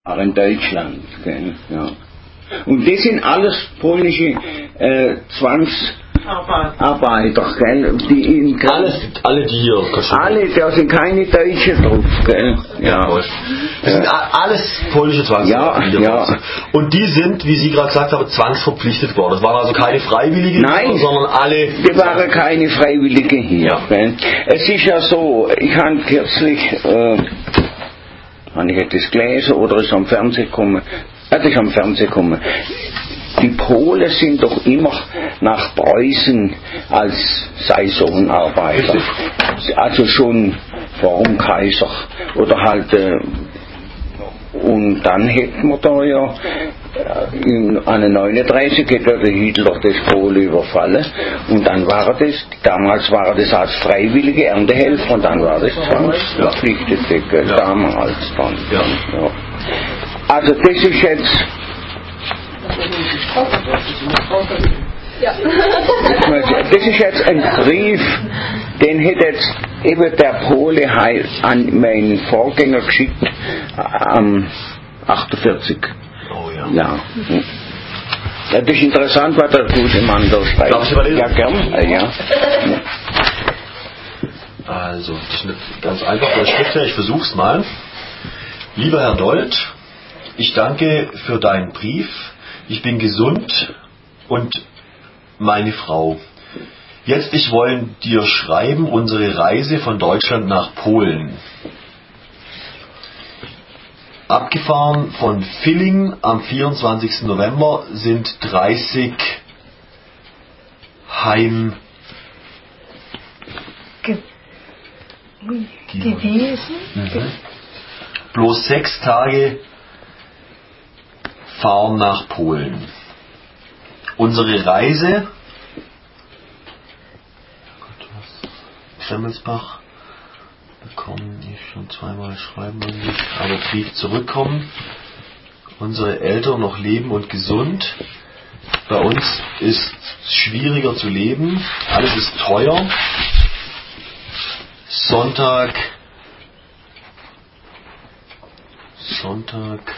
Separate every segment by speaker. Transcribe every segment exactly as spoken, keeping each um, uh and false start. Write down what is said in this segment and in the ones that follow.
Speaker 1: in Deutschland. Gell? Ja. Und das sind alles polnische äh, Zwangsarbeiter, gell? Die in
Speaker 2: alles, alle die hier.
Speaker 1: Alle, da sind keine Deutschen drauf, gell?
Speaker 2: Ja. Ja. Das sind alles polnische Zwangsarbeiter.
Speaker 1: Ja, ja.
Speaker 2: Und die sind, wie Sie gerade gesagt haben, zwangsverpflichtet worden. Das waren also keine Freiwilligen,
Speaker 1: Nein,
Speaker 2: sondern alle.
Speaker 1: Die waren keine Freiwilligen hier.
Speaker 2: Ja.
Speaker 1: Gell? Es ist ja so, ich habe kürzlich, äh, habe ich das gelesen oder ist am Fernsehen gekommen, das ist am Fernsehen gekommen. Die Polen sind doch immer nach Preußen als Saisonarbeiter. Also schon vor dem Kaiser. Oder halt, äh, und dann hätten wir da ja in neununddreißig hat der Hitler das Polen überfallen und dann war das, damals war das als freiwillige Erntehelfer und dann war das zwangsverpflichtet, ja. Damals dann.
Speaker 2: Ja.
Speaker 1: Ja. Also das ist jetzt
Speaker 3: Ja.
Speaker 1: das ist jetzt ein Brief, den hat jetzt eben der Pole an meinen Vorgänger geschickt am achtundvierzig.
Speaker 2: Oh ja.
Speaker 1: Ja. Ja, das ist interessant, was der gute Mann da schreibt.
Speaker 2: Darf ich überlesen?
Speaker 1: Ja, gern. Ja.
Speaker 2: Also, das ist eine ganz einfache Schrift. Ich versuch's mal. Lieber Herr Dold, ich danke für deinen Brief. Ich bin gesund und meine Frau. Jetzt ich wollen dir schreiben unsere Reise von Deutschland nach Polen. Abgefahren von Villingen am vierundzwanzigsten November sind dreißig Heim
Speaker 3: Ge gewesen.
Speaker 2: Mhm. Bloß sechs Tage fahren nach Polen. Unsere Reise Schemmelsbach bekommen ich schon zweimal schreiben und nicht, aber Brief zurückkommen. Unsere Eltern noch leben und gesund. Bei uns ist es schwieriger zu leben. Alles ist teuer. Sonntag Sonntag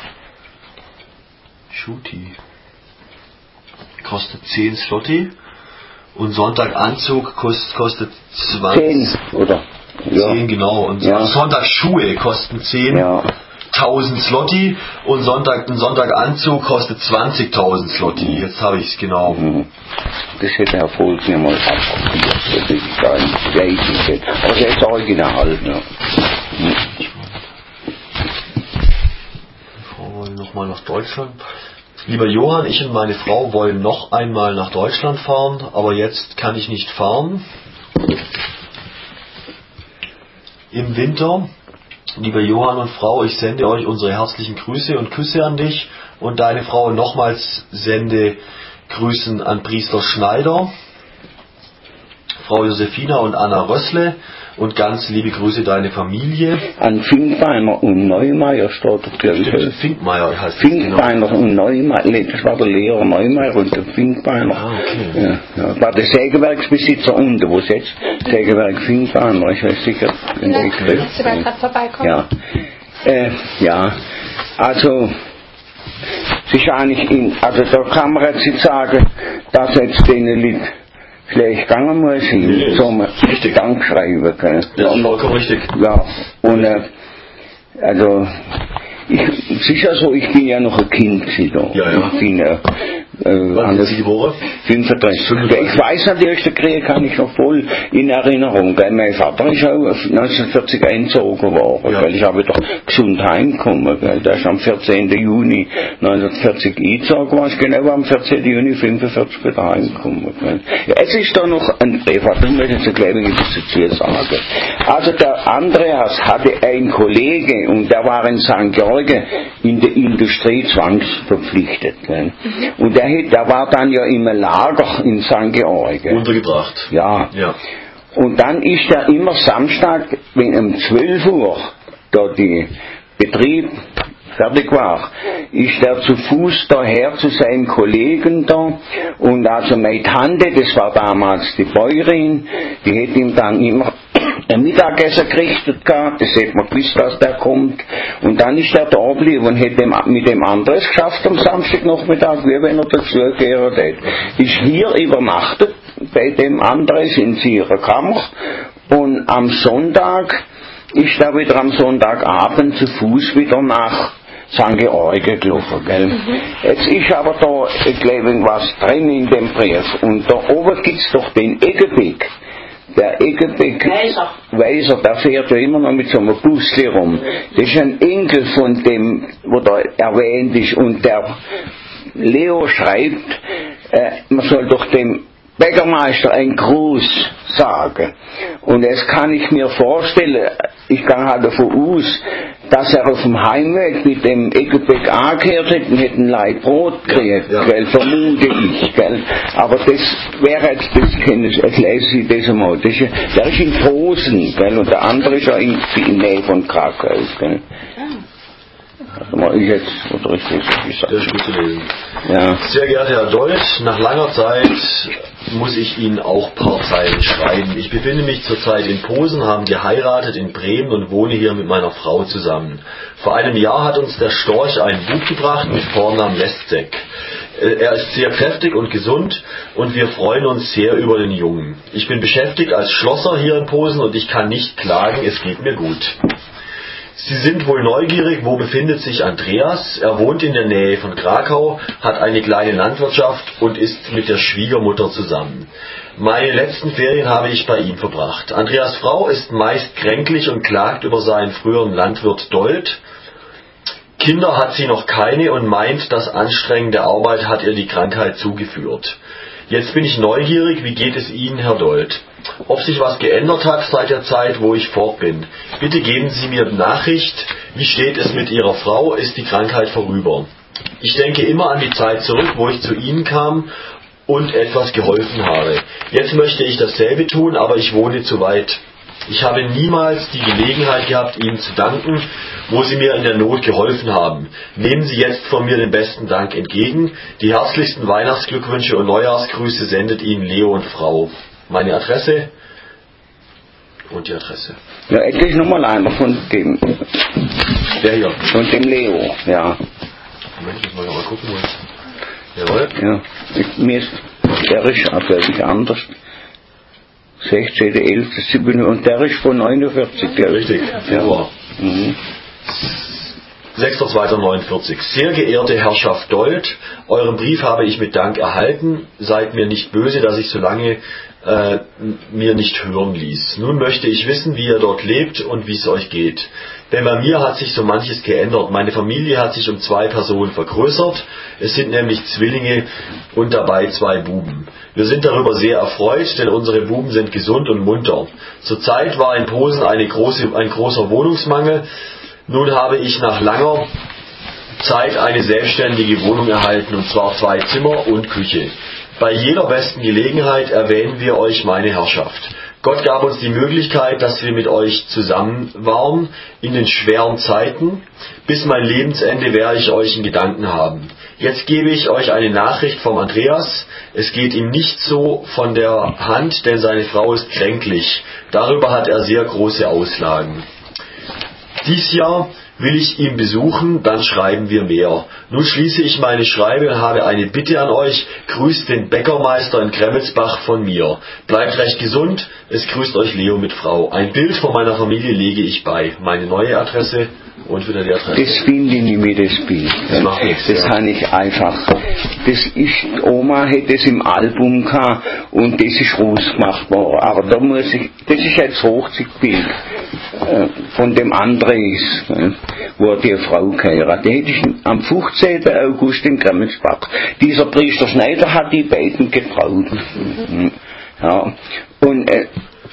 Speaker 2: Schuti kostet zehn Zloty und Sonntaganzug kostet, kostet zwanzig.
Speaker 1: zehn, oder? Ja.
Speaker 2: zehn, genau. Und
Speaker 1: ja.
Speaker 2: Sonntagsschuhe kosten zehntausend ja. Zloty und Sonntag, ein Sonntaganzug kostet zwanzigtausend Zloty. Jetzt habe ich es genau.
Speaker 1: Das hätte Herr Volk mir mal abkopiert. Das ist gar nicht gleich. Aber das ist original. Ja.
Speaker 2: Wir wollen nochmal nach Deutschland. Lieber Johann, ich und meine Frau wollen noch einmal nach Deutschland fahren, aber jetzt kann ich nicht fahren. Im Winter, lieber Johann und Frau, ich sende euch unsere herzlichen Grüße und Küsse an dich und deine Frau. Nochmals sende Grüßen an Priester Schneider, Frau Josefina und Anna Rössle und ganz liebe Grüße deine Familie.
Speaker 1: An Finkbeiner und Neumeier steht der Glaube.
Speaker 2: Finkmeier heißt
Speaker 1: Finkbeiner genau. Und Neumeier, das war der Lehrer Neumeier und der Finkbeiner.
Speaker 2: Ah, okay.
Speaker 1: Ja, ja, war der Sägewerksbesitzer unten, wo es jetzt Sägewerk Finkbeiner, ich weiß sicher, in der
Speaker 3: Schrift. Ja, gerade vorbeikommen.
Speaker 1: Ja. Äh, ja, also es ist eigentlich, in, also da kann man jetzt nicht sagen, dass jetzt den Leuten schlecht gegangen muss,
Speaker 2: nee,
Speaker 1: so man Dank schreiben können.
Speaker 2: Das ist vollkommen richtig.
Speaker 1: Ja, und äh, also ich, es ist ja so, ich bin ja noch ein Kind da.
Speaker 2: Ja, ja.
Speaker 1: Ich bin äh, äh,
Speaker 2: wann sind Sie geboren?
Speaker 1: fünfunddreißig. Ich weiß natürlich, der Krieg kann ich noch voll in Erinnerung. Gell? Mein Vater ist auch neunzehnhundertvierzig eingezogen worden, ja. Weil ich habe doch gesund heimgekommen. Gell? Der ist am vierzehnten Juni neunzehnhundertvierzig eingezogen, war ich genau am vierzehnten Juni fünfundvierzig wieder heimgekommen. Gell? Ja, es ist da noch ein Brief, was ich jetzt ein kleines dazu sagen. Also der Andreas hatte einen Kollegen und der war in Sankt Georgen in der Industrie zwangsverpflichtet. Gell? Und der, der war dann ja im Lager in Sankt Georgen.
Speaker 2: Untergebracht.
Speaker 1: Ja.
Speaker 2: ja.
Speaker 1: Und dann ist er immer Samstag, wenn um zwölf Uhr da die Betrieb fertig war, ist er zu Fuß daher zu seinen Kollegen da und also meine Tante, das war damals die Bäuerin, die hat ihm dann immer ein Mittagessen gerichtet gehabt, das hätte man gewusst, dass der kommt. Und dann ist er da geblieben und hätte mit dem anderen es geschafft am Samstagnachmittag, wie wenn er dazugehört hätte. Ist hier übernachtet, bei dem anderen in ihrer Kammer, und am Sonntag ist er wieder am Sonntagabend zu Fuß wieder nach Sankt George gelaufen, gell. Mhm. Jetzt ist aber da, ich glaube, was drin in dem Brief. Und da oben gibt's doch den Eggebig. Der Eggebig Weiser. Weiser, der fährt ja immer noch mit so einem Busli rum. Das ist ein Enkel von dem, wo da erwähnt ist. Und der Leo schreibt, äh, man soll doch dem Bäckermeister einen Gruß sagen. Und jetzt kann ich mir vorstellen, ich gehe halt davon aus, dass er auf dem Heimweg mit dem Eggebäck angehört hätte und hätte ein Leib Brot gekriegt, ja, ja. Gell, vermute ich, gell. Aber das wäre jetzt, das kenne ich, jetzt lese ich das einmal. Das ist, der ist in Posen, gell, und der andere ist ja in, in Nähe von Krakau, gell. Also mal ich jetzt, oder ist das gesagt?
Speaker 2: Das ist gut zu lesen.
Speaker 1: Ja.
Speaker 2: Sehr geehrter Herr Dold, nach langer Zeit muss ich Ihnen auch ein paar Zeilen schreiben. Ich befinde mich zurzeit in Posen, haben geheiratet in Bremen und wohne hier mit meiner Frau zusammen. Vor einem Jahr hat uns der Storch ein Bub gebracht mit Vornamen Lestek. Er ist sehr kräftig und gesund und wir freuen uns sehr über den Jungen. Ich bin beschäftigt als Schlosser hier in Posen und ich kann nicht klagen, es geht mir gut. Sie sind wohl neugierig, wo befindet sich Andreas? Er wohnt in der Nähe von Krakau, hat eine kleine Landwirtschaft und ist mit der Schwiegermutter zusammen. Meine letzten Ferien habe ich bei ihm verbracht. Andreas' Frau ist meist kränklich und klagt über seinen früheren Landwirt Dold. Kinder hat sie noch keine und meint, dass anstrengende Arbeit hat ihr die Krankheit zugeführt. Jetzt bin ich neugierig, wie geht es Ihnen, Herr Dold? Ob sich was geändert hat seit der Zeit, wo ich fort bin. Bitte geben Sie mir Nachricht, wie steht es mit Ihrer Frau, ist die Krankheit vorüber? Ich denke immer an die Zeit zurück, wo ich zu Ihnen kam und etwas geholfen habe. Jetzt möchte ich dasselbe tun, aber ich wohne zu weit. Ich habe niemals die Gelegenheit gehabt, Ihnen zu danken, wo Sie mir in der Not geholfen haben. Nehmen Sie jetzt von mir den besten Dank entgegen. Die herzlichsten Weihnachtsglückwünsche und Neujahrsgrüße sendet Ihnen Leo und Frau. Meine Adresse und die Adresse.
Speaker 1: Ja, endlich nochmal einer von dem.
Speaker 2: Der hier.
Speaker 1: Von dem Leo, ja.
Speaker 2: Moment, ich muss mal gucken, wo es. Jawohl.
Speaker 1: Ja, ich, mir ist, der ist auch völlig anders. sechzehnter elfter siebzehn und der ist von neunundvierzig. Der
Speaker 2: richtig, Februar. Ja. Mhm. sechster zweiter neunundvierzig. Sehr geehrte Herrschaft Dold, euren Brief habe ich mit Dank erhalten. Seid mir nicht böse, dass ich so lange äh, mir nicht hören ließ. Nun möchte ich wissen, wie ihr dort lebt und wie es euch geht. Denn bei mir hat sich so manches geändert. Meine Familie hat sich um zwei Personen vergrößert. Es sind nämlich Zwillinge und dabei zwei Buben. Wir sind darüber sehr erfreut, denn unsere Buben sind gesund und munter. Zurzeit war in Posen eine große, ein großer Wohnungsmangel. Nun habe ich nach langer Zeit eine selbstständige Wohnung erhalten, und zwar zwei Zimmer und Küche. Bei jeder besten Gelegenheit erwähnen wir euch meine Herrschaft. Gott gab uns die Möglichkeit, dass wir mit euch zusammen waren in den schweren Zeiten. Bis mein Lebensende werde ich euch in Gedanken haben. Jetzt gebe ich euch eine Nachricht vom Andreas. Es geht ihm nicht so von der Hand, denn seine Frau ist kränklich. Darüber hat er sehr große Auslagen. Dies Jahr will ich ihn besuchen, dann schreiben wir mehr. Nun schließe ich meine Schreibe und habe eine Bitte an euch. Grüßt den Bäckermeister in Kremmelsbach von mir. Bleibt recht gesund. Es grüßt euch Leo mit Frau. Ein Bild von meiner Familie lege ich bei. Meine neue Adresse und wieder die Adresse.
Speaker 1: Das finde ich nicht mehr, das Bild.
Speaker 2: Das macht nichts.
Speaker 1: Das habe ich einfach. Das ist, Oma hätte es im Album gehabt und das ist groß gemacht worden. Aber da muss ich, das ist jetzt Hochzeitbild äh, von dem Andres, äh, wo die Frau geheiratet. Die hätte ich am fünfzehnten August in Kremmelsbach. Dieser Priester Schneider hat die beiden getraut. Mhm. Ja. Und äh,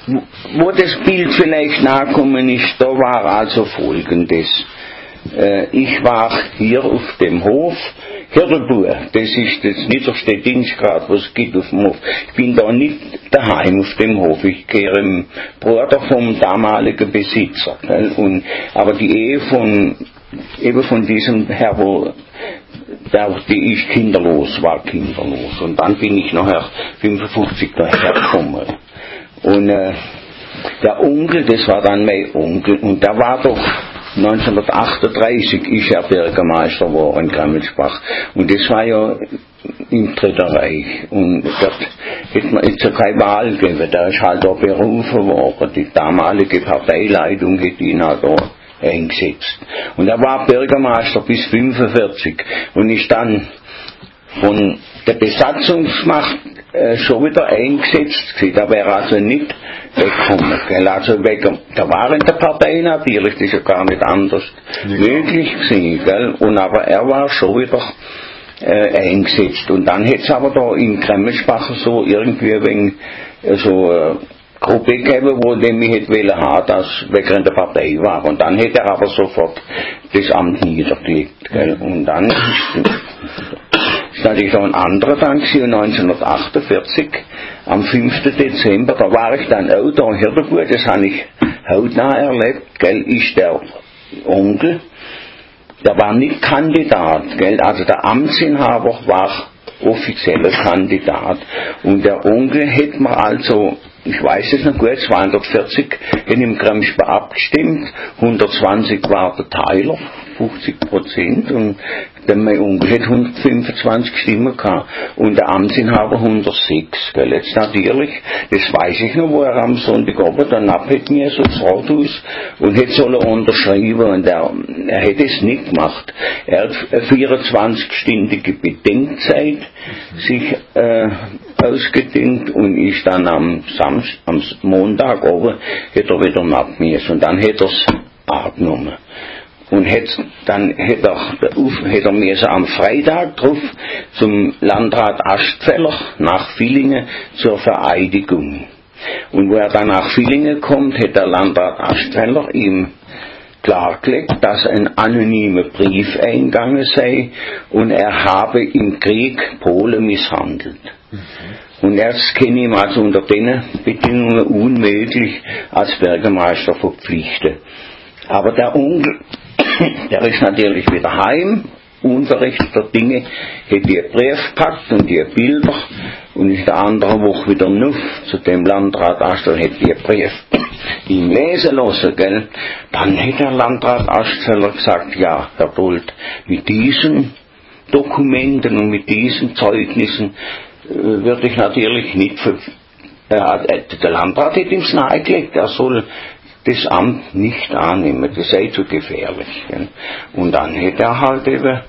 Speaker 1: wo das Bild vielleicht nachgekommen ist, da war also Folgendes. Äh, ich war hier auf dem Hof, Hirdelbuhr, das ist das niederste Dienstgrad, was es gibt auf dem Hof. Ich bin da nicht daheim auf dem Hof, ich gehöre im Bruder vom damaligen Besitzer. Gell? Und, aber die Ehe von, eben von diesem Herr, wo der, die ist kinderlos, war kinderlos. Und dann bin ich nachher fünfundfünfzig daher gekommen. Und äh, der Onkel, das war dann mein Onkel, und der war doch neunzehnhundertachtunddreißig ist er Bürgermeister geworden in Grammelschbach. Und das war ja im Dritten Reich. Und dort hätte man jetzt ja keine Wahl gegeben. Da ist halt auch berufen worden. Die damalige Parteileitung hätte ihn halt auch eingesetzt. Und er war Bürgermeister bis fünfundvierzig und ist dann von der Besatzungsmacht äh, schon wieder eingesetzt gewesen. Da wäre also nicht weggekommen. Gell? Also weg, da war in der Partei natürlich, das ist ja gar nicht anders nicht möglich gewesen. Gell? Und aber er war schon wieder äh, eingesetzt. Und dann hätte es aber da in Grammelschbach so irgendwie ein wenig äh, so äh, Gruppe gegeben, wo der mich hätte wollen haben, dass wegen der Partei war. Und dann hätte er aber sofort das Amt niedergelegt. Gell? Und dann ist, ist natürlich noch ein anderer Tag, neunzehnhundertachtundvierzig, am fünften Dezember, da war ich dann auch da in Hirdergut, das habe ich hautnah erlebt, gell, ist der Onkel, der war nicht Kandidat, gell, also der Amtsinhaber war offizieller Kandidat. Und der Onkel hätte mir also, ich weiß es noch gut, zweihundertvierzig in im Gramschbach abgestimmt, hundertzwanzig war der Teiler, fünfzig Prozent, und der mein Onkel hat hundertfünfundzwanzig Stimmen gehabt und der Amtsinhaber hundertsechs. Gell. Jetzt natürlich, das weiß ich noch, wo er am Sonntagabend danach hätte mir so das Rathaus und hätte sollen unterschreiben, und er, er hätte es nicht gemacht. Er hat eine vierundzwanzig-stündige Bedenkzeit sich äh, ausgedingt und ist dann am Samstag, am Montag oben, hätte er wieder abgemessen und dann hätte er es angenommen. Und hätte, dann hätte er, hätte er müssen am Freitag drauf zum Landrat Astfeller nach Villingen zur Vereidigung. Und wo er dann nach Villingen kommt, hätte der Landrat Astfeller ihm klargelegt, dass ein anonymer Brief eingegangen sei und er habe im Krieg Polen misshandelt. Mhm. Und erst kenne ich ihm also unter den Bedingungen unmöglich als Bürgermeister verpflichten. Aber der Onkel, der ist natürlich wieder heim, unverrichteter Dinge, hat die Brief gepackt und die Bilder und in der anderen Woche wieder nuff zu dem Landrat Astl, hat die Brief ihm lesen lassen, gell. Dann hat der Landrat Astl gesagt, ja, Herr Dold, mit diesen Dokumenten und mit diesen Zeugnissen äh, würde ich natürlich nicht, ver äh, der Landrat hat ihm nahegelegt, er soll das Amt nicht annehmen, das sei zu gefährlich. Gell? Und dann hätte er halt eben,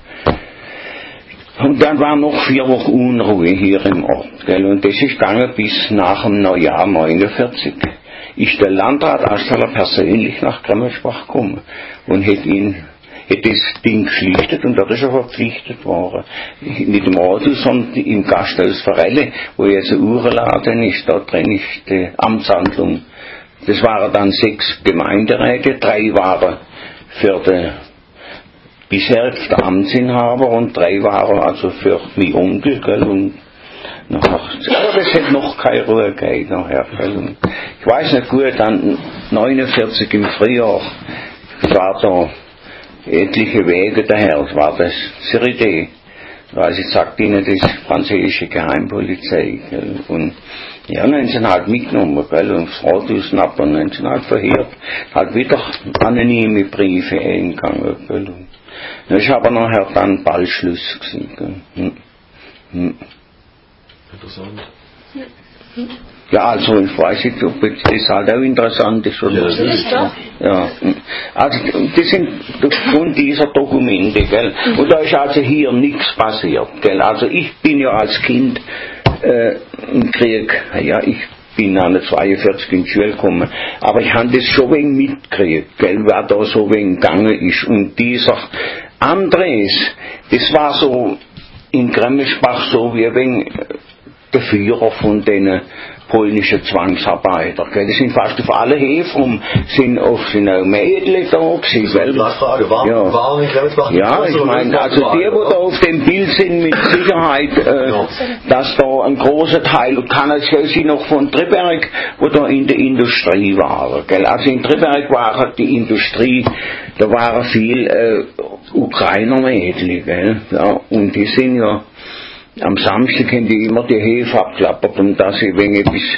Speaker 1: und dann war noch vier Wochen Unruhe hier im Ort, gell? Und das ist gegangen bis nach dem Neujahr neunundvierzig. Ist der Landrat Astaler persönlich nach Grammelschbach gekommen und hätte ihn, hätte das Ding geschlichtet, und da ist er verpflichtet worden. Nicht im Rathaus, sondern im Gasthaus Forelle, wo jetzt ein Uhrenladen ist, da drin ist die Amtshandlung. Das waren dann sechs Gemeinderäte, drei waren für den bisher der Amtsinhaber und drei waren also für meinen Onkel, gell, und nachher, aber das hat noch keine Ruhe gegeben nachher, gell, und ich weiß nicht gut, dann neunundvierzig im Frühjahr, es war da etliche Wege daher, es war das Siride, also ich sagte Ihnen, das französische Geheimpolizei, gell, und ja, dann sind halt mitgenommen, gell, und das Rathaus ab, und dann sind halt verheert, halt wieder anonyme Briefe eingegangen, gell, und dann ist aber nachher dann bald Schluss gewesen, gell. Hm. Hm.
Speaker 2: Interessant.
Speaker 1: Ja, also ich weiß nicht, ob das halt auch interessant ist oder
Speaker 2: ja,
Speaker 1: nicht. Ja. Also das sind aufgrund dieser Dokumente, gell. Und da ist also hier nichts passiert, gell. Also ich bin ja als Kind äh, im Krieg, ja, ich bin neunzehnhundertzweiundvierzig in die Schule gekommen, aber ich habe das schon wegen mitgekriegt, gell, wer da so wegen gegangen ist. Und dieser Andres, das war so in Grammelschbach so wie wegen der Führer von den polnischen Zwangsarbeiter. Gell? Das sind fast auf alle Häfen, sind auch, sind auch Mädchen da gewesen.
Speaker 2: Das ist eine Frage, warum,
Speaker 1: ja.
Speaker 2: warum in Grammelschbach?
Speaker 1: Ja, ich meine, also die, die da auf dem Bild sind, mit Sicherheit, äh, ja. dass da ein großer Teil, kann es ja sie noch von Triberg, wo da in der Industrie war. Gell? Also in Triberg war die Industrie, da waren viel äh, Ukrainer Mädchen, gell? Ja, und die sind ja am Samstag haben die immer die Hefe abklappert, und dass sie wegen etwas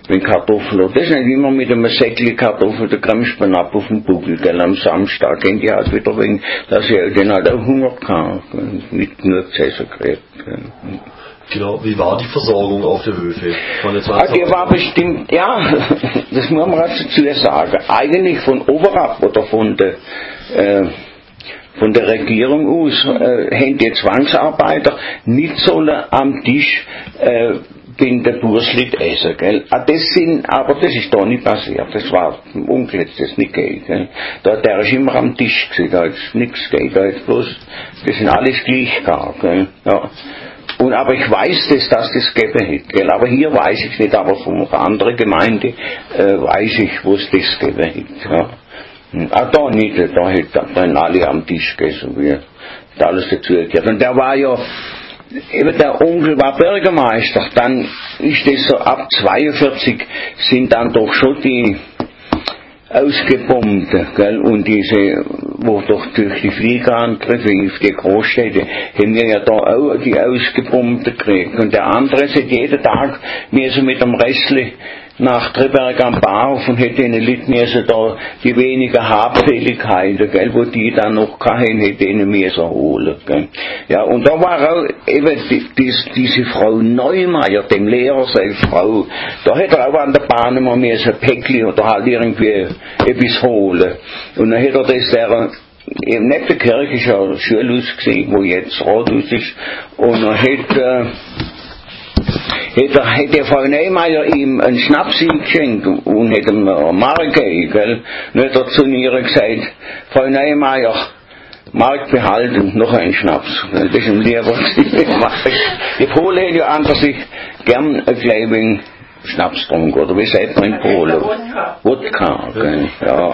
Speaker 1: wenn Kartoffeln, das ist nicht immer mit einem Säckchen Kartoffeln der Kremspen ab auf den Buckel, gell, am Samstag gehen die halt wieder wegen, dass ich den halt auch Hunger kann, nicht nur zu essen kriegt.
Speaker 2: Genau, wie war die Versorgung auf der Höfe?
Speaker 1: Ah, die war bestimmt, ja, das muss man dazu sagen, eigentlich von oberab oder von der, äh, von der Regierung aus, äh, haben die Zwangsarbeiter nicht sollen am Tisch, äh, bin der Burslit essen, gell. Ah, das sind, aber das ist da nicht passiert, das war, dem Onkel jetzt das nicht geht, gell. Da, der ist immer am Tisch gewesen, da ist nichts geht, da ist bloß, das sind alles gleich gar, gell, ja. Und, aber ich weiß das, dass das gegeben hat, gell? Aber hier weiß ich nicht, aber von einer anderen Gemeinde äh, weiß ich, wo es das gegeben hat. Ja. Ah, da nicht, da hat dann alle am Tisch gegessen, wie da alles dazugehört. Und der war ja, eben der Onkel war Bürgermeister, dann ist das so ab zweiundvierzig sind dann doch schon die ausgebombt, gell, und diese, wo doch durch die Fliegerangriffe auf die Großstädte, haben wir ja da auch die ausgebombte gekriegt. Und der andere seit jeden Tag mir so mit dem Restli nach Triberg am Bahnhof und hätte ihnen Leute müssen da die weniger Habseligkeiten, gell, wo die dann noch keinen hätte ihnen müssen holen, gell. Ja, und da war auch eben die, die, diese Frau Neumeier, dem Lehrer seine Frau, da hätte er auch an der Bahn immer müssen Päckli oder halt irgendwie etwas holen. Und dann hätte er das der eben neben der Kirche ist ja ein Schulhaus gesehen, wo jetzt Rathaus ist, und dann hätte äh, Hätte, hätte Frau Neumeier ihm einen Schnaps geschenkt und hätte ihm eine Mark gegeben, gell. Dann hat er zu ihr gesagt, Frau Neumeier, Mark behalten, noch einen Schnaps. Das ist ihm lieber. Die Polen hätten ja an sich gern ein kleines Schnaps getrunken, oder wie sagt man in Polen? Wodka. Wodka, gell. Ja.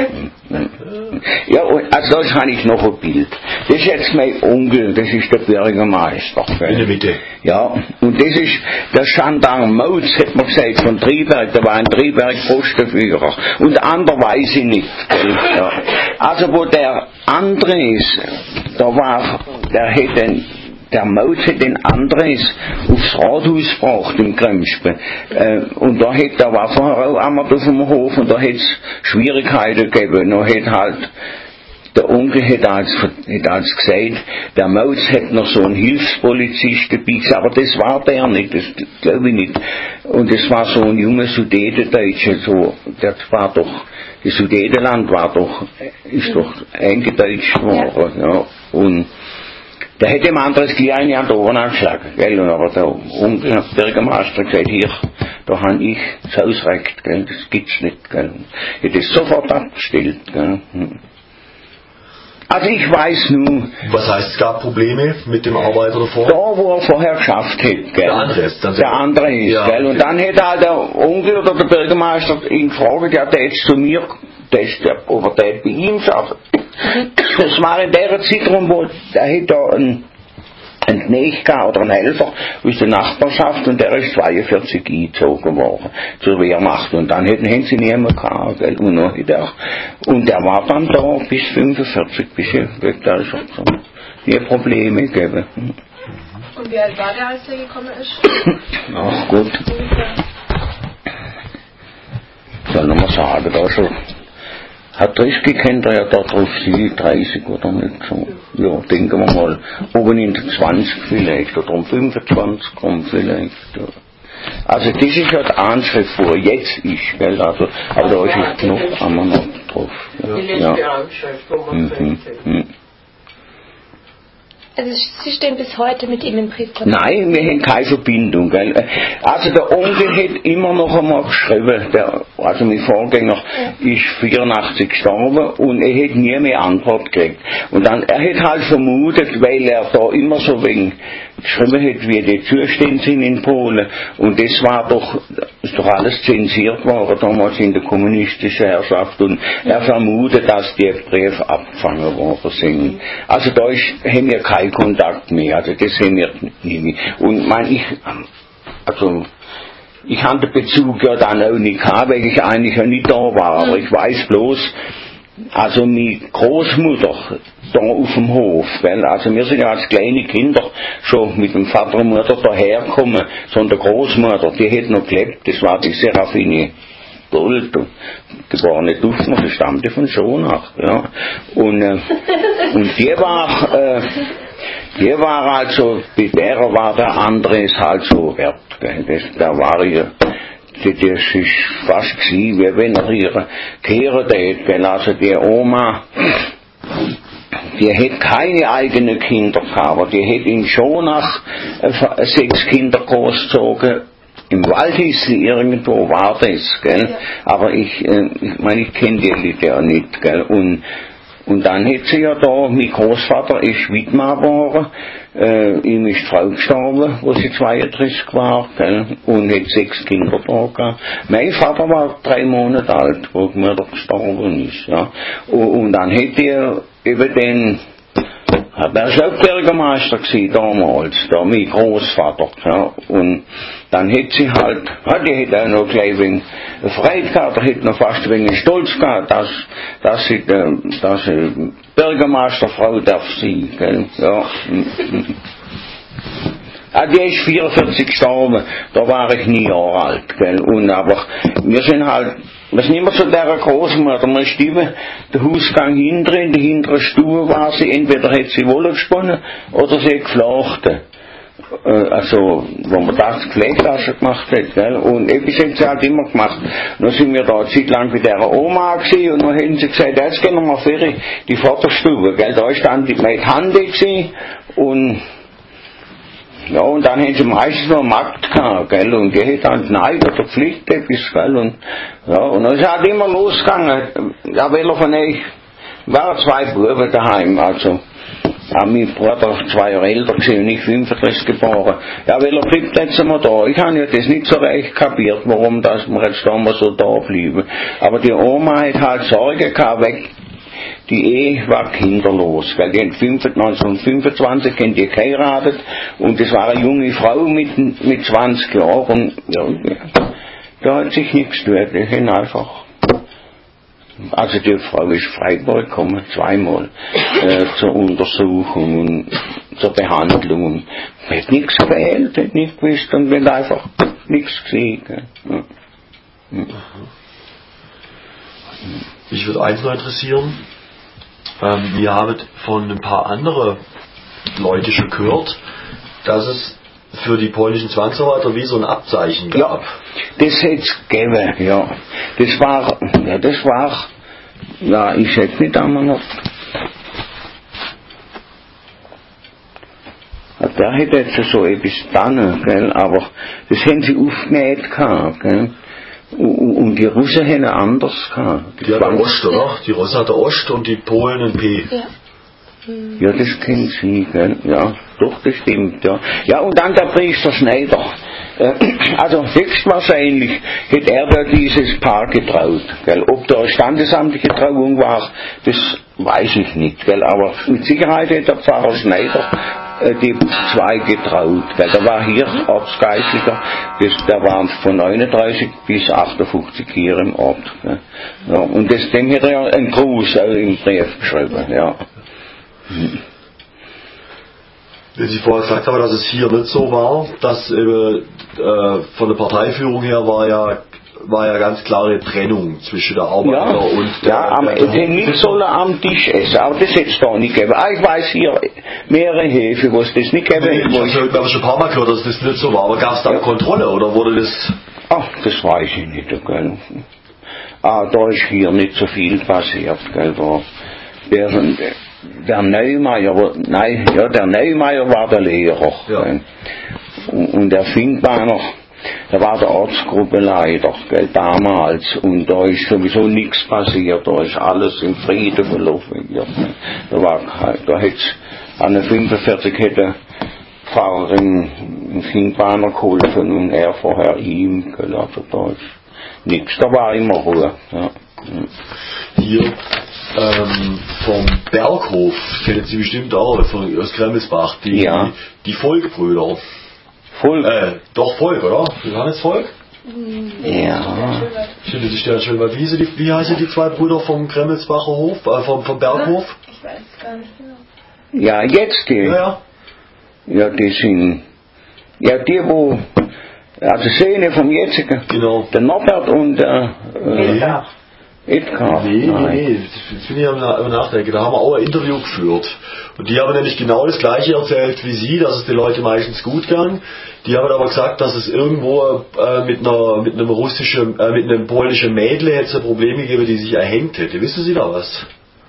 Speaker 1: Ja, also da habe ich noch ein Bild. Das ist jetzt mein Onkel, das ist der Bürgermeister.
Speaker 2: In der Mitte.
Speaker 1: Ja, und das ist der Gendarm Mautz, hat man gesagt, von Triberg, der war ein Triberg Postenführer. Und der andere weiß ich nicht. Ja. Also wo der andere ist, da war, der hätte der Mautz hat den Andres aufs Rathaus gebracht im Kremspe. Äh, und da hat, da war vorher auch einmal auf dem Hof und da hat es Schwierigkeiten gegeben. Da hat halt, der Onkel hat als, hat als gesagt, der Mautz hat noch so einen Hilfspolizist dabei, aber das war der nicht, das glaube ich nicht. Und das war so ein junger Sudetendeutscher, so, das war doch, das Sudetenland war doch, ist doch eingedeutscht worden, ja. Und der hätte ihm anderes gleich an der Ohren angeschlagen, gell, und aber der Onkel, der Bürgermeister, gesagt, hier, da han ich das Haus recht, gell, das gibt's nicht, gell. Ich hätte es sofort abgestellt, gell. Also ich weiß nun.
Speaker 2: Was heißt, es gab Probleme mit dem Arbeiter davor?
Speaker 1: Da, wo er vorher geschafft hat, gell.
Speaker 2: Der andere ist, dann
Speaker 1: der andere ist,
Speaker 2: ja,
Speaker 1: gell. Und dann hätte halt der Onkel oder der Bürgermeister ihn gefragt, ja, der jetzt zu mir, der ist der, ob er der bei ihm schafft. Das war in der Zeit rum, wo der hätte da einen, einen Knecht gehabt oder einen Helfer aus der Nachbarschaft und der ist zweiundvierzig eingezogen worden zur Wehrmacht und dann hätten, hätten sie niemand gehabt, gell? Und, noch der, und der war dann da bis fünfundvierzig, bis er weg, da ist auch so nie Probleme gegeben.
Speaker 3: Und wie alt war der, als er gekommen ist?
Speaker 1: Ach gut. Soll noch mal sagen, da schon. Hat Trischke kennt er ja da drauf sie, dreißig oder nicht so. Ja, denken wir mal, oben in den zwanzig vielleicht, oder um fünfundzwanzig rum vielleicht. Ja. Also das ist ja die Anschrift, wo er jetzt ist, gell, also, aber da ist noch einmal noch drauf. Ja.
Speaker 4: Die letzte ja. Anschrift, wo man
Speaker 1: mhm. mhm.
Speaker 3: Also Sie stehen bis heute mit ihm im Priester?
Speaker 1: Nein, wir haben keine Verbindung. Gell? Also der Onkel hat immer noch einmal geschrieben, der, also mein Vorgänger ja. ist vierundachtzig gestorben und er hat nie mehr Antwort gekriegt. Und dann, er hat halt vermutet, weil er da immer so wegen geschrieben hat, wie die Zustände sind in Polen. Und das war doch, ist doch alles zensiert worden damals in der kommunistischen Herrschaft. Und er vermutet, dass die Briefe abgefangen worden sind. Also da ist, haben wir keinen Kontakt mehr. Also das haben wir nie mehr. Und mein, ich, also, ich habe den Bezug ja dann auch nicht gehabt, weil ich eigentlich ja nicht da war. Aber ich weiß bloß, also meine Großmutter, da auf dem Hof, gell? Also wir sind ja als kleine Kinder schon mit dem Vater und Mutter dahergekommen, so der Großmutter, die hat noch gelebt, das war die Serafine Gold, geborene Duffner, die stammte von Schonach, ja. Und, äh, und die war, äh, die war also, bei der war der Andres halt so wert, gell? Das, da war ihr, das ist fast gewesen, wie wenn er ihre Kehre tät, gell? Also die Oma, die hätte keine eigenen Kinder gehabt, aber die hätte in Schonach äh, sechs Kinder großgezogen. Im Wald hieß sie irgendwo, war das, gell? Ja. Aber ich, äh, ich meine, ich kenne die Leute ja nicht, gell? Und, und dann hat sie ja da, mein Großvater ist Widmer geworden, äh, ihm ist die Frau gestorben, wo sie zweiunddreißig war, gell? Und hat sechs Kinder da gehabt. Mein Vater war drei Monate alt, wo die Mutter gestorben ist, ja. Und, und dann hat er eben den, der ist auch Bürgermeister gewesen damals, da mein Großvater, ja. Und dann hätte sie halt, ja, die hätte auch noch gleich wegen Freude gehabt, der hätte noch fast wegen Stolz gehabt, dass, dass sie, dass sie Bürgermeisterfrau darf sein, gell, ja. Ah, die ist vierundvierzig gestorben, da war ich nie Jahre alt, gell, und aber wir sind halt, wir sind immer zu der Großmutter, man ist immer der Hausgang hinter, in die hintere Stube war sie, entweder hat sie Wolle gesponnen oder sie hat geflochten. Also, wo man das Pflegetaschen gemacht hat, gell, und etwas hat sie halt immer gemacht. Dann sind wir da eine Zeit lang bei der Oma gewesen, und dann haben sie gesagt, jetzt gehen wir mal für die Vaterstube, gell, da ist dann die Tante gewesen, und ja, und dann haben sie meistens noch eine Magd gehabt, gell, und die hat dann Neid oder Pflicht etwas, gell, und, ja, und dann ist halt immer losgegangen, ja, welcher von euch, waren zwei Buben daheim, also, ja, mein Bruder zwei Jahre älter gewesen und ich fünfunddreißig geboren. Ja, welcher bleibt jetzt einmal da? Ich habe ja das nicht so recht kapiert, warum dass wir jetzt da mal so da bleiben. Aber die Oma hat halt Sorge gehabt, weil die Ehe war kinderlos, weil die neunzehnhundertfünfundzwanzig haben die geheiratet und das war eine junge Frau mit, mit zwanzig Jahren. Ja, da hat sich nichts getan, die haben einfach, also die Frau ist freiwillig gekommen, zweimal, äh, zur Untersuchung und zur Behandlung und hat nichts gewählt, hat nichts gewusst und wird einfach nichts gesehen. Ja. Ja.
Speaker 2: Mich würde eins noch interessieren, ähm, wir haben von ein paar anderen Leuten schon gehört, dass es für die polnischen Zwangsarbeiter wie so ein Abzeichen gab.
Speaker 1: Ja, das hätte es gegeben, ja. Das war, ja, das war, ja, ich hätte nicht einmal noch, der hätte jetzt so etwas getan, gell, aber das haben sie aufgenäht gehabt, gell. Und die Russen haben anders gehabt.
Speaker 2: Die hatten Ost, oder? Die Russen hatten Ost und die Polen ein P.
Speaker 3: Ja.
Speaker 1: Ja, das kennt sie, gell? Ja, doch, das stimmt, ja. Ja, und dann der Priester Schneider. Äh, also, höchstwahrscheinlich hätte er da dieses Paar getraut, gell? Ob da eine standesamtliche Trauung war, das weiß ich nicht, gell? Aber mit Sicherheit hätte der Pfarrer Schneider äh, die zwei getraut, gell? Da war hier Ortsgeistlicher, das, der war von neununddreißig bis achtundfünfzig hier im Ort, gell? Ja, und das, dem hätte er einen Gruß äh, im Brief geschrieben, ja. Hm.
Speaker 2: Wenn Sie vorher gesagt haben, dass es hier nicht so war, dass eben, äh, von der Parteiführung her war ja war ja ganz klare Trennung zwischen der Arbeiter
Speaker 1: ja,
Speaker 2: und der...
Speaker 1: Ja, am,
Speaker 2: der,
Speaker 1: der, der nicht sollen am Tisch essen, aber das hätte es da nicht gegeben. Ah, ich weiß hier mehrere Höfe, wo es das nicht gegeben
Speaker 2: nee,
Speaker 1: hat.
Speaker 2: Ich habe hab schon ein paar Mal gehört, dass das nicht so war, aber gab es da ja. Kontrolle oder wurde das...
Speaker 1: Ach, das weiß ich nicht, gell. Ah, da ist hier nicht so viel passiert, gell. Da, der, der Neumeier, nein, ja, der Neumeier war der Lehrer, ja. und, und der Finkbeiner, der war der Ortsgruppeleiter, gell, damals, und da ist sowieso nichts passiert, da ist alles im Frieden verlaufen. Ja. Da war, da hätte an der fünfundvierzig hätte Pfarrer im Finkbeiner geholfen und er vorher ihm, gell, also da ist nichts, da war immer Ruhe. Ja.
Speaker 2: Hier ähm, vom Berghof kennen Sie bestimmt auch, von, aus Kremmelsbach, die,
Speaker 1: ja.
Speaker 2: die, die Volkbrüder.
Speaker 1: Volk?
Speaker 2: Äh, doch Volk, oder? Johannes Volk?
Speaker 1: Ja.
Speaker 2: Stimmt, die Sterne schön. Wie, die, wie heißen die zwei Brüder vom Kremmelsbacher Hof, äh, vom, vom Berghof?
Speaker 3: Ich Ich weiß gar nicht genau.
Speaker 1: Ja, jetzt die.
Speaker 2: Ja, ja.
Speaker 1: Ja, die sind, ja, die, wo, also Söhne vom jetzigen,
Speaker 2: Genau.
Speaker 1: der Norbert und der äh, Edgar.
Speaker 2: Nee, nee,
Speaker 1: Nein.
Speaker 2: nee, das bin ich am Nachdenken. Da haben wir auch ein Interview geführt. Und die haben nämlich genau das Gleiche erzählt wie Sie, dass es den Leuten meistens gut ging. Die haben aber gesagt, dass es irgendwo äh, mit einer, mit einem russischen, äh, mit einem polnischen Mädel hätte es Probleme gegeben, die sich erhängt hätte. Wissen Sie da was?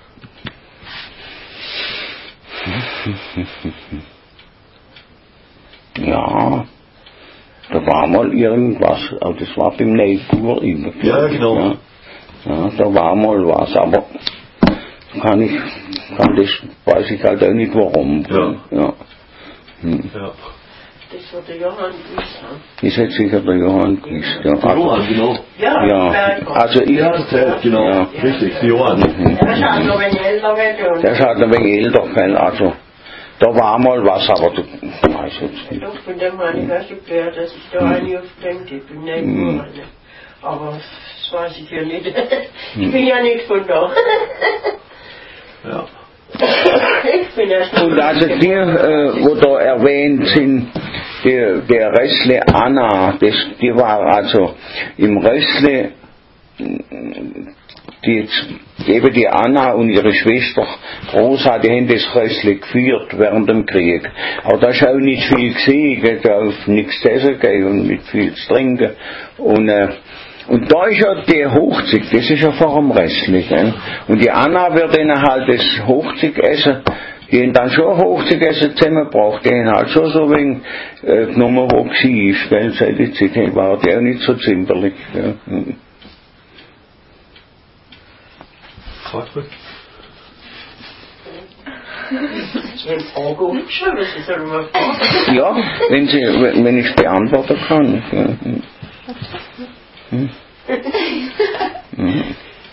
Speaker 1: Ja, da war mal irgendwas, aber das war beim Neipur immer.
Speaker 2: Ja, genau.
Speaker 1: Ja, ja, da war mal was, aber kann ich, kann das, weiß ich halt auch nicht warum.
Speaker 2: Ja.
Speaker 1: Ja. Hm.
Speaker 2: Ja.
Speaker 4: Das war der Johann Gieser.
Speaker 1: Ist jetzt sicher der Johann gewesen. Ja,
Speaker 2: Der Johann, genau.
Speaker 4: Ja,
Speaker 1: ja, also ich,
Speaker 2: Ja, erzählt, genau.
Speaker 1: Ja.
Speaker 2: Richtig, der Johann.
Speaker 4: der ist auch noch ein wenig älter geworden.
Speaker 1: der ist halt ein wenig älter, gell, also da war mal was, aber du weiß jetzt nicht.
Speaker 4: Doch, von dem habe ich auch schon gehört, dass ich da eine aufdenke. Ich bin nicht
Speaker 1: Mhm.
Speaker 4: nur eine. Aber das weiß ich ja nicht. Ich bin ja nicht von da.
Speaker 2: Ja.
Speaker 4: Ich bin erst
Speaker 1: Und also die, äh, wo da erwähnt sind, der, der Rössle Anna, das, die war also im Rössle, die, eben die Anna und ihre Schwester Rosa, die haben das Rössle geführt während dem Krieg. Aber da ist auch nicht viel gesehen, gell, da auf nichts zu essen gell, und nicht viel zu trinken. Und, äh, Und da ist ja der Hochzig, das ist ja vor dem Rössle. Gell? Und die Anna wird ihnen halt das Hochzigessen, die haben dann schon Hochzigessen zusammengebracht, die haben halt schon so ein wenig äh, genommen, wo sie ist, gell? Seit die Zeit war die auch nicht so zimperlich. Gell? Hm.
Speaker 2: Fragt mich.
Speaker 4: Wenn Frage umschreiben, Sie sollen mal fragen.
Speaker 1: Ja, wenn sie, wenn wenn ich es beantworten kann. Gell? Hm. Hm. Hm.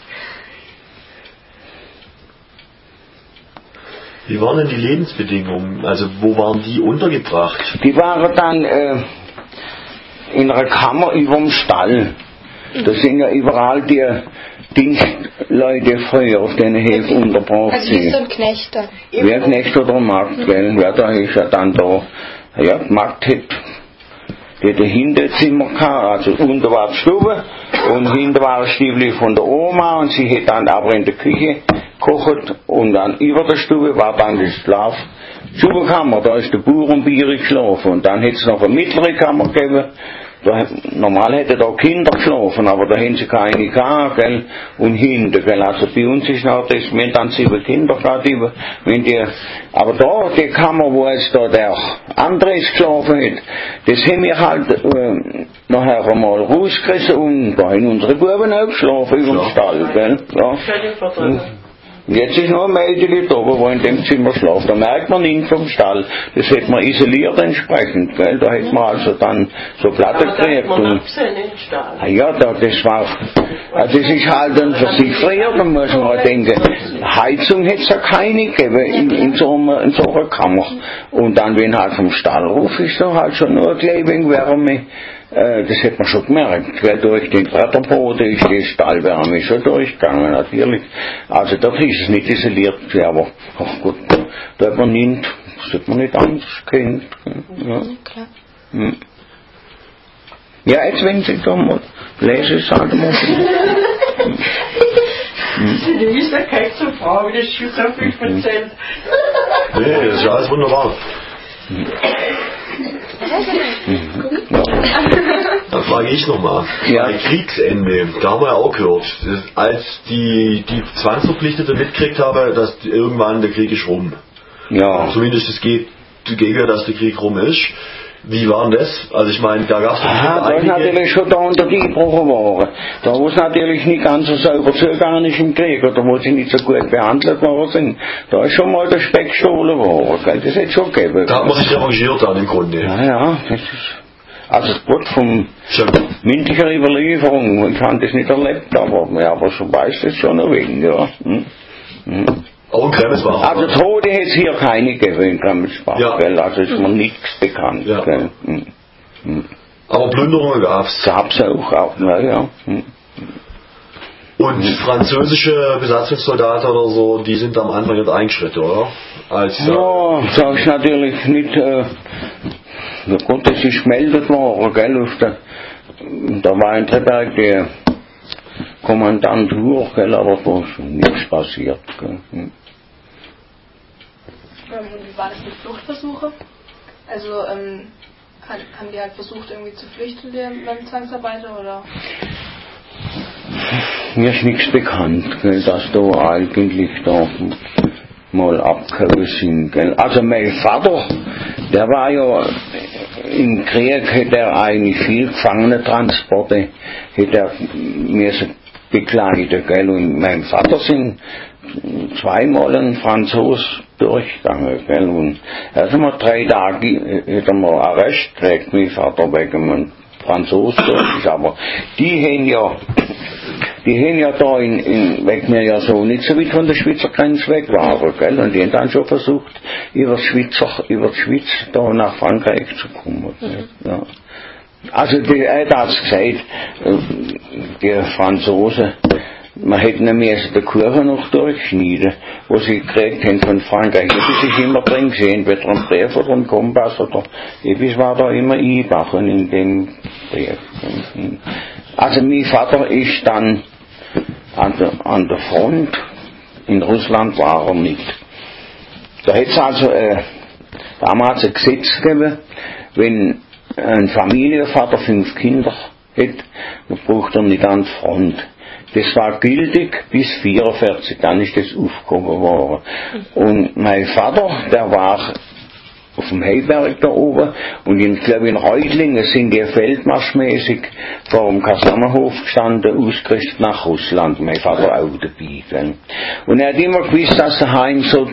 Speaker 2: Wie waren denn die Lebensbedingungen? Also wo waren die untergebracht?
Speaker 1: Die waren dann äh, in einer Kammer über dem Stall. Da sind ja überall die Dienstleute früher auf den Häfen untergebracht.
Speaker 3: Also wie so ein Knecht dann.
Speaker 1: Wer Knecht oder Magd, gell? Ja, da ist ja dann da, ja, die Magd hat, die hat ein Hinterzimmer gehabt, also unten war die Stube und hinten war ein Stiefel von der Oma und sie hat dann aber in der Küche gekocht und dann über der Stube war dann die Schlaf Stubenkammer, da ist der Bauer und Biere geschlafen und dann hätte es noch eine mittlere Kammer gegeben. Da, normal hätte da Kinder geschlafen, aber da haben sie keine gehabt, gell, und hinten, gell, also bei uns ist noch das, wir haben dann sieben Kinder gehabt, über, wenn die, aber da, die Kammer, wo jetzt da der Andres geschlafen hat, das haben wir halt, äh, nachher einmal rausgerissen und da haben unsere Buben auch geschlafen, über dem Stall, gell, ja. Jetzt ist noch ein Mädchen da, wo in dem Zimmer schläft. Da merkt man ihn vom Stall. Das hätte man isoliert entsprechend, gell. Da hätte man also dann so Platte gekriegt. Und, ah ja, da, das war, also das ist halt dann für sich früher, da muss man halt denken, Heizung hätte es ja keine gegeben in, in, so einer, in so einer Kammer. Und dann, wenn halt vom Stall ruf, ist da halt schon nur ein kleines Wärme. Das hat man schon gemerkt, weil durch den Bretterboden ist die Stahlwärme schon durchgegangen, natürlich. Also da ist es nicht isoliert, ja, aber ach gut, da hat man nicht, das hat man nicht anders kennt. Ja. Hm. Ja, jetzt wenn Sie da mal lesen, sagen wir mal.
Speaker 4: Die ist ja keine zur Frau, wie das schon so viel erzählt.
Speaker 2: Nee, das ist alles wunderbar.
Speaker 1: Ja.
Speaker 2: Da frage ich nochmal.
Speaker 1: Ja.
Speaker 2: Bei Kriegsende, da haben wir ja auch gehört, dass als die, die Zwangsverpflichtete mitgekriegt haben, dass irgendwann der Krieg ist rum.
Speaker 1: Ja.
Speaker 2: Zumindest es geht dagegen, dass der Krieg rum ist. Wie war denn das? Also ich meine, da gab es
Speaker 1: Ah, da ist natürlich schon da unter die gebrochen worden. Da wo es natürlich nicht ganz so sauber zugegangen ist im Krieg, oder wo sie nicht so gut behandelt worden sind, da ist schon mal der Speck gestohlen worden, gell? Das hätte schon gegeben.
Speaker 2: Da hat man sich revanchiert dann im Grunde.
Speaker 1: Ja, ja, das ist, also gut vom
Speaker 2: Schön.
Speaker 1: mündlicher Überlieferung, ich habe das nicht erlebt, aber, ja, aber so weiß das schon ein wenig, ja. Hm. Hm.
Speaker 2: Auch in Kremsbach.
Speaker 1: Also Tode hätte es hier keine gegeben in Kremsbach,
Speaker 2: Ja.
Speaker 1: gell? Also ist mir nichts bekannt,
Speaker 2: Ja.
Speaker 1: gell? Hm. Hm.
Speaker 2: Aber Plünderungen gab's.
Speaker 1: Gab's auch, auch, na ja. Hm.
Speaker 2: Und Und französische Besatzungssoldaten oder so, die sind am Anfang nicht eingeschritten, oder? Als,
Speaker 1: ja, das ist natürlich nicht, äh, na Gott, es ist gemeldet worden, gell, auf der, da war in Treberg der Kommandant durch, gell, aber da ist nichts passiert, gell. Hm.
Speaker 3: Und wie war das mit Fluchtversuche? Also, ähm, haben die halt versucht, irgendwie zu flüchten, die beim Zwangsarbeiter, oder?
Speaker 1: Mir ist nichts bekannt, gell, dass da eigentlich da mal abgehauen sind. Gell. Also mein Vater, der war ja im Krieg, hätte er eigentlich viel Gefangenentransporte, hätte er müssen begleiten. Gell. Und mein Vater sind zweimal ein Franzos durchgegangen. Gell. Und er hat mal drei Tage hätte er mal Arrest gekriegt, mein Vater, wegen einem Franzos durch. Aber die haben ja Die haben ja da in, in, weil wir ja so nicht so weit von der Schweizer Grenze weg waren, gell? Und die haben dann schon versucht, über die Schweizer, über die Schweiz da nach Frankreich zu kommen. Mhm. Ja. Also, die, er hat es gesagt, die Franzosen, man hätte nämlich die Kurve noch durchschneiden, wo sie gekriegt haben von Frankreich. Das ist immer drin gesehen, entweder ein Brief oder ein Kompass oder etwas war da immer eingebacken in dem Brief. Also mein Vater ist dann an der, an der Front, in Russland war er nicht. Da hätte es also äh, damals ein Gesetz gegeben, wenn ein Familienvater fünf Kinder hätte, dann braucht er nicht an die Front. Das war gültig bis vierundvierzig, dann ist das aufgehoben worden. Und mein Vater, der war auf dem Heiberg da oben und ich glaube in Reutlingen sind die feldmarschmäßig vor dem Kasernenhof gestanden, ausgerüstet nach Russland. Mein Vater auch dabei. Gell. Und er hat immer gewusst, dass daheim so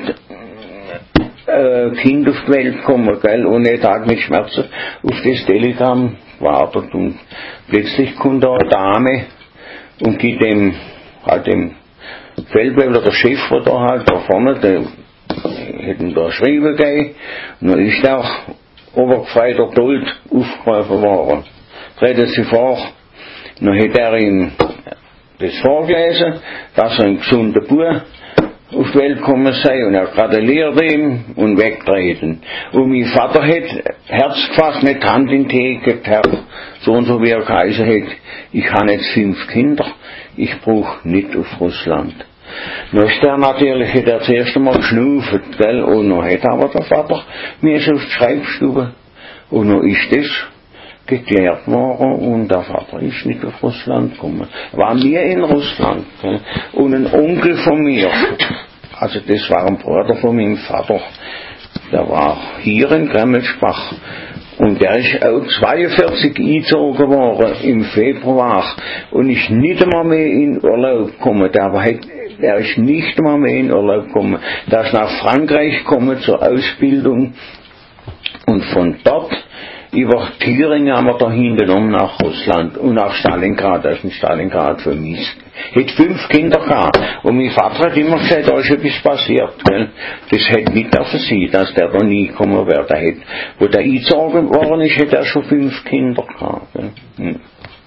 Speaker 1: äh, Kind auf die Welt kommen, gell, und er hat mit Schmerzen auf das Telegramm gewartet und plötzlich kommt da eine Dame und gibt dem, halt dem Feldwebel oder der Chef, der da halt da vorne, der hätten da geschrieben gegeben, und dann ist der obergefreiter Dold aufgerufen worden. Treten Sie vor, dann hat er ihm das vorgelesen, dass er ein gesunder Bub auf die Welt gekommen sei, und er gratuliert ihm und wegtreten. Und mein Vater hat Herz gefasst, nicht Hand in die Tee gehabt, Herr, so und so wie er geheißen hat, ich habe jetzt fünf Kinder, ich brauche nicht auf Russland. Dann ist der natürlich das erste Mal geschnauft, gell, und dann hat aber der Vater mir so auf die Schreibstube, und dann ist das geklärt worden, und der Vater ist nicht auf Russland gekommen. War mir in Russland, gell, und ein Onkel von mir, also das war ein Bruder von meinem Vater, der war hier in Gremmelsbach, und der ist auch zweiundvierzig eingezogen worden im Februar und ist nicht einmal mehr in Urlaub gekommen. Der, war, der ist nicht einmal mehr in Urlaub gekommen. Der ist nach Frankreich gekommen zur Ausbildung, und von dort über Thüringen haben wir da hingenommen nach Russland und nach Stalingrad. Das ist in Stalingrad vermisst. Hätte fünf Kinder gehabt. Und mein Vater hat immer gesagt, da ist etwas passiert. Gell? Das hätte nicht dürfen sein, dass der da nie gekommen wäre. Der hätte, wo der eingezogen worden ist, hätte er schon fünf Kinder gehabt. Gell? Hm.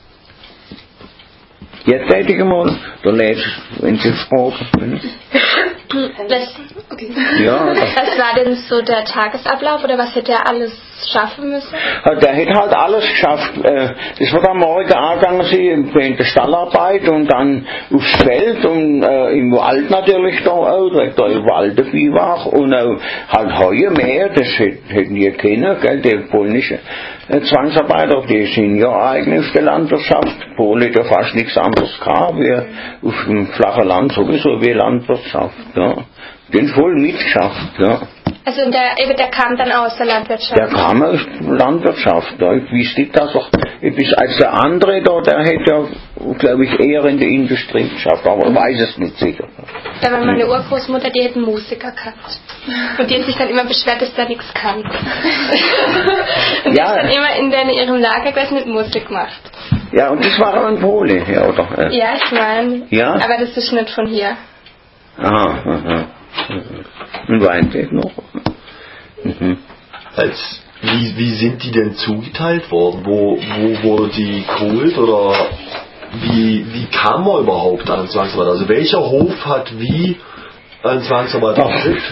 Speaker 1: Jetzt hätte ich mal, da lässt, wenn Sie fragen.
Speaker 3: Das, okay.
Speaker 1: Ja, das
Speaker 3: was war denn so der Tagesablauf, oder was hätte er alles schaffen müssen?
Speaker 1: Der hätte halt alles geschafft. Das wird am Morgen angegangen, sie in der Stallarbeit und dann aufs Feld und äh, im Wald natürlich da auch, weil da im Wald dabei war, und auch halt Heu mehr, das hätten die kennen, gell, die polnischen Zwangsarbeiter, die sind ja eigentlich auf der Landwirtschaft. Polen hat ja fast nichts anderes gehabt, wie auf dem flachen Land sowieso wie Landwirtschaft, ja. Den voll mitgeschafft, ja.
Speaker 3: Also der, eben, der kam dann aus der Landwirtschaft?
Speaker 1: Der kam aus der Landwirtschaft, ja. Ich wüsste nicht, dass er etwas als der andere da, der hätte ja, glaube ich, eher in der Industrie geschafft, aber ich weiß es nicht sicher.
Speaker 3: Da war meine Urgroßmutter, die hat einen Musiker gehabt. Und die hat sich dann immer beschwert, dass der nichts kann. Und die
Speaker 1: ja.
Speaker 3: hat dann immer in, der, in ihrem Lager gleich mit Musik gemacht.
Speaker 1: Ja, und das war ein Pole, ja, oder?
Speaker 3: Ja, ich meine.
Speaker 1: Ja?
Speaker 3: Aber das ist nicht von hier.
Speaker 1: Aha, aha. Und Weinberg noch. Mhm.
Speaker 2: Als, wie, wie sind die denn zugeteilt worden? Wo, wo wurde die geholt, oder wie, wie kam man überhaupt an Zwangsarbeit? Also welcher Hof hat wie an Zwangsarbeit gekriegt?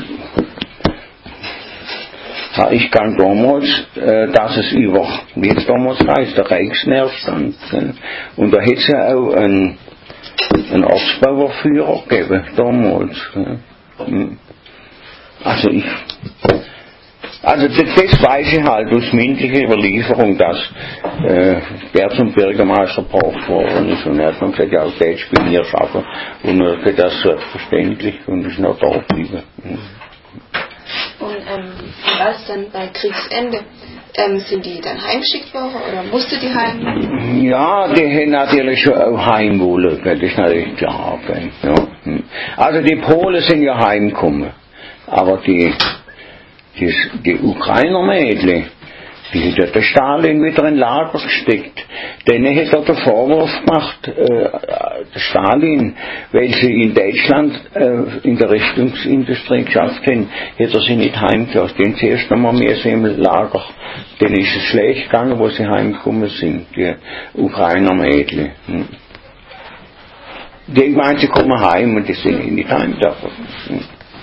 Speaker 1: Ja, ich kann damals, äh, dass es über, wie es damals heißt, der Reichsnerv stand. Gell? Und da hätte es ja auch einen, einen Ortsbauerführer gegeben, damals. Gell? Also ich, also das, das weiß ich halt aus mündlicher Überlieferung, dass äh, der zum Bürgermeister gebracht worden ist und er hat dann gesagt, ja, Deutsch bin ich schaffen und er hat gesagt, das ist selbstverständlich und ist noch da geblieben.
Speaker 3: Und ähm, wie war es dann bei Kriegsende? Ähm, sind die dann heimgeschickt worden oder musste die heim?
Speaker 1: Ja, die haben natürlich schon auch heim wollen, das ist natürlich klar. Ja. Also die Polen sind ja heimgekommen, aber die, die, die Ukrainer Mädchen, die hat ja der Stalin wieder in Lager gesteckt. Denen hat er den Vorwurf gemacht, äh, der Stalin, weil sie in Deutschland äh, in der Rüstungsindustrie geschafft haben, hat er sie nicht heimgelassen. Den zuerst einmal mehr sie im Lager. Denen ist es schlecht gegangen, wo sie heimgekommen sind, die Ukrainer Mädchen. Hm. Die meinen, sie kommen heim und die sind nicht heimgelassen. Hm.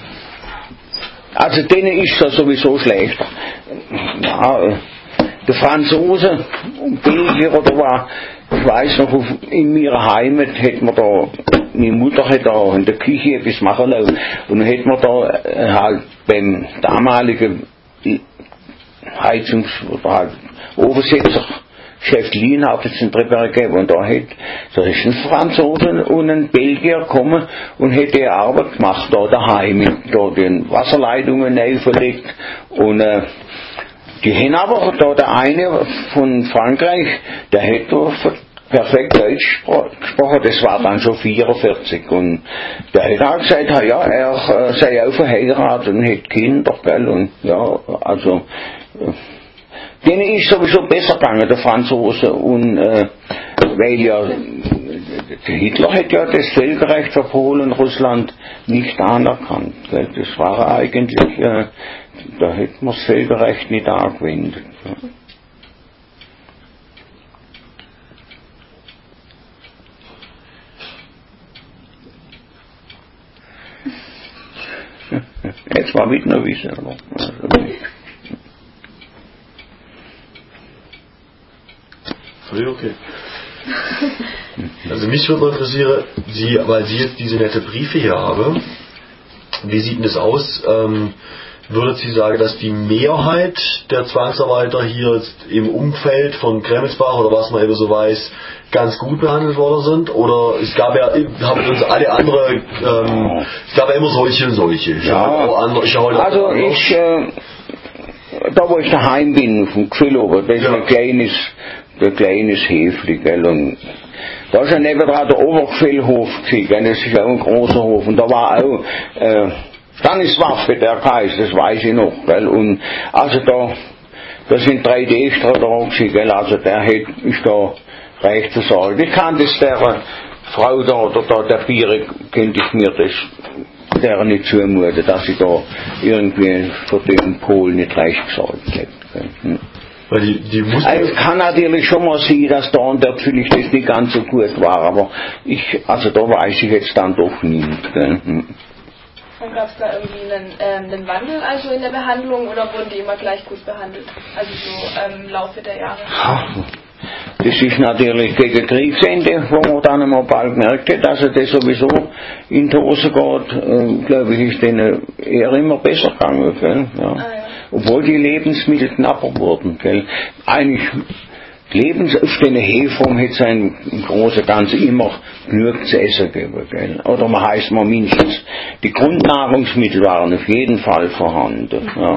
Speaker 1: Also denen ist das sowieso schlechter. Ja, äh, der Franzose und Belgier oder war, ich weiß noch, auf, in meiner Heimat hätten wir da, meine Mutter hat da in der Küche etwas machen lassen und dann hätten wir da äh, halt beim damaligen Heizungs- oder halt Oversetzer Chef Lienhardt jetzt einen Trepper gegeben und da hat, da ist ein Franzose und ein Belgier gekommen und hat die Arbeit gemacht da daheim, da den Wasserleitungen neu verlegt und äh, die haben aber da der eine von Frankreich, der hat da perfekt Deutsch gesprochen, das war dann schon vierundvierzig und der hat auch gesagt, ja, er äh, sei auch verheiratet und hat Kinder, gell, und ja, also äh, denen ist sowieso besser gegangen, der Franzose, und äh, weil ja der Hitler hat ja das Völkerrecht für Polen und Russland nicht anerkannt, gell, das war eigentlich, äh, da hätte man das Völkerrecht nicht angewendet. Jetzt war mit noch wissen, aber
Speaker 2: also, okay. Also mich würde mal interessieren, Sie, weil Sie jetzt diese nette Briefe hier haben, wie sieht denn das aus? Ähm, Würden Sie sagen, dass die Mehrheit der Zwangsarbeiter hier jetzt im Umfeld von Kremelsbach oder was man eben so weiß, ganz gut behandelt worden sind? Oder es gab ja, haben uns alle andere, ähm, es gab ja immer solche und solche. Ich
Speaker 1: ja,
Speaker 2: auch andere, ich
Speaker 1: also ich, äh, da wo ich daheim bin, vom Gefühl, das ist ja ein kleines, ein kleines Häfli, gell, und da ist ja nebenan der Obergefühlhof gewesen, das ist auch ein großer Hof, und da war auch, äh, Staniswaffe, der Kreis, das weiß ich noch, gell, und also da, da sind drei D-Extra da gewesen, gell, also der hat, ist da recht zu sagen. Ich kann das der Frau da, oder da, der Biere, könnte ich mir das, der nicht zumuten, dass ich da irgendwie für den Polen nicht recht gesagt hätte, hm.
Speaker 2: Weil die, die
Speaker 1: also es kann natürlich schon mal sein, dass da und der vielleicht das nicht ganz so gut war, aber ich, also da weiß ich jetzt dann doch nicht, gell, hm.
Speaker 5: Und gab es da irgendwie einen, ähm, einen Wandel also in der Behandlung oder wurden die immer gleich gut behandelt? Also so ähm, im Laufe der Jahre?
Speaker 1: Das ist natürlich gegen Kriegsende, wo man dann einmal bald gemerkt hat, dass er das sowieso in die Hose geht, äh, glaube ich, ist denen eher immer besser gegangen, gell? Ja. Ah, ja. Obwohl die Lebensmittel knapper wurden, gell? Eigentlich Lebens auf den Hefern hat es ein große Ganze immer genug zu essen gegeben, gell? Oder man heißt mal mindestens, die Grundnahrungsmittel waren auf jeden Fall vorhanden, ja.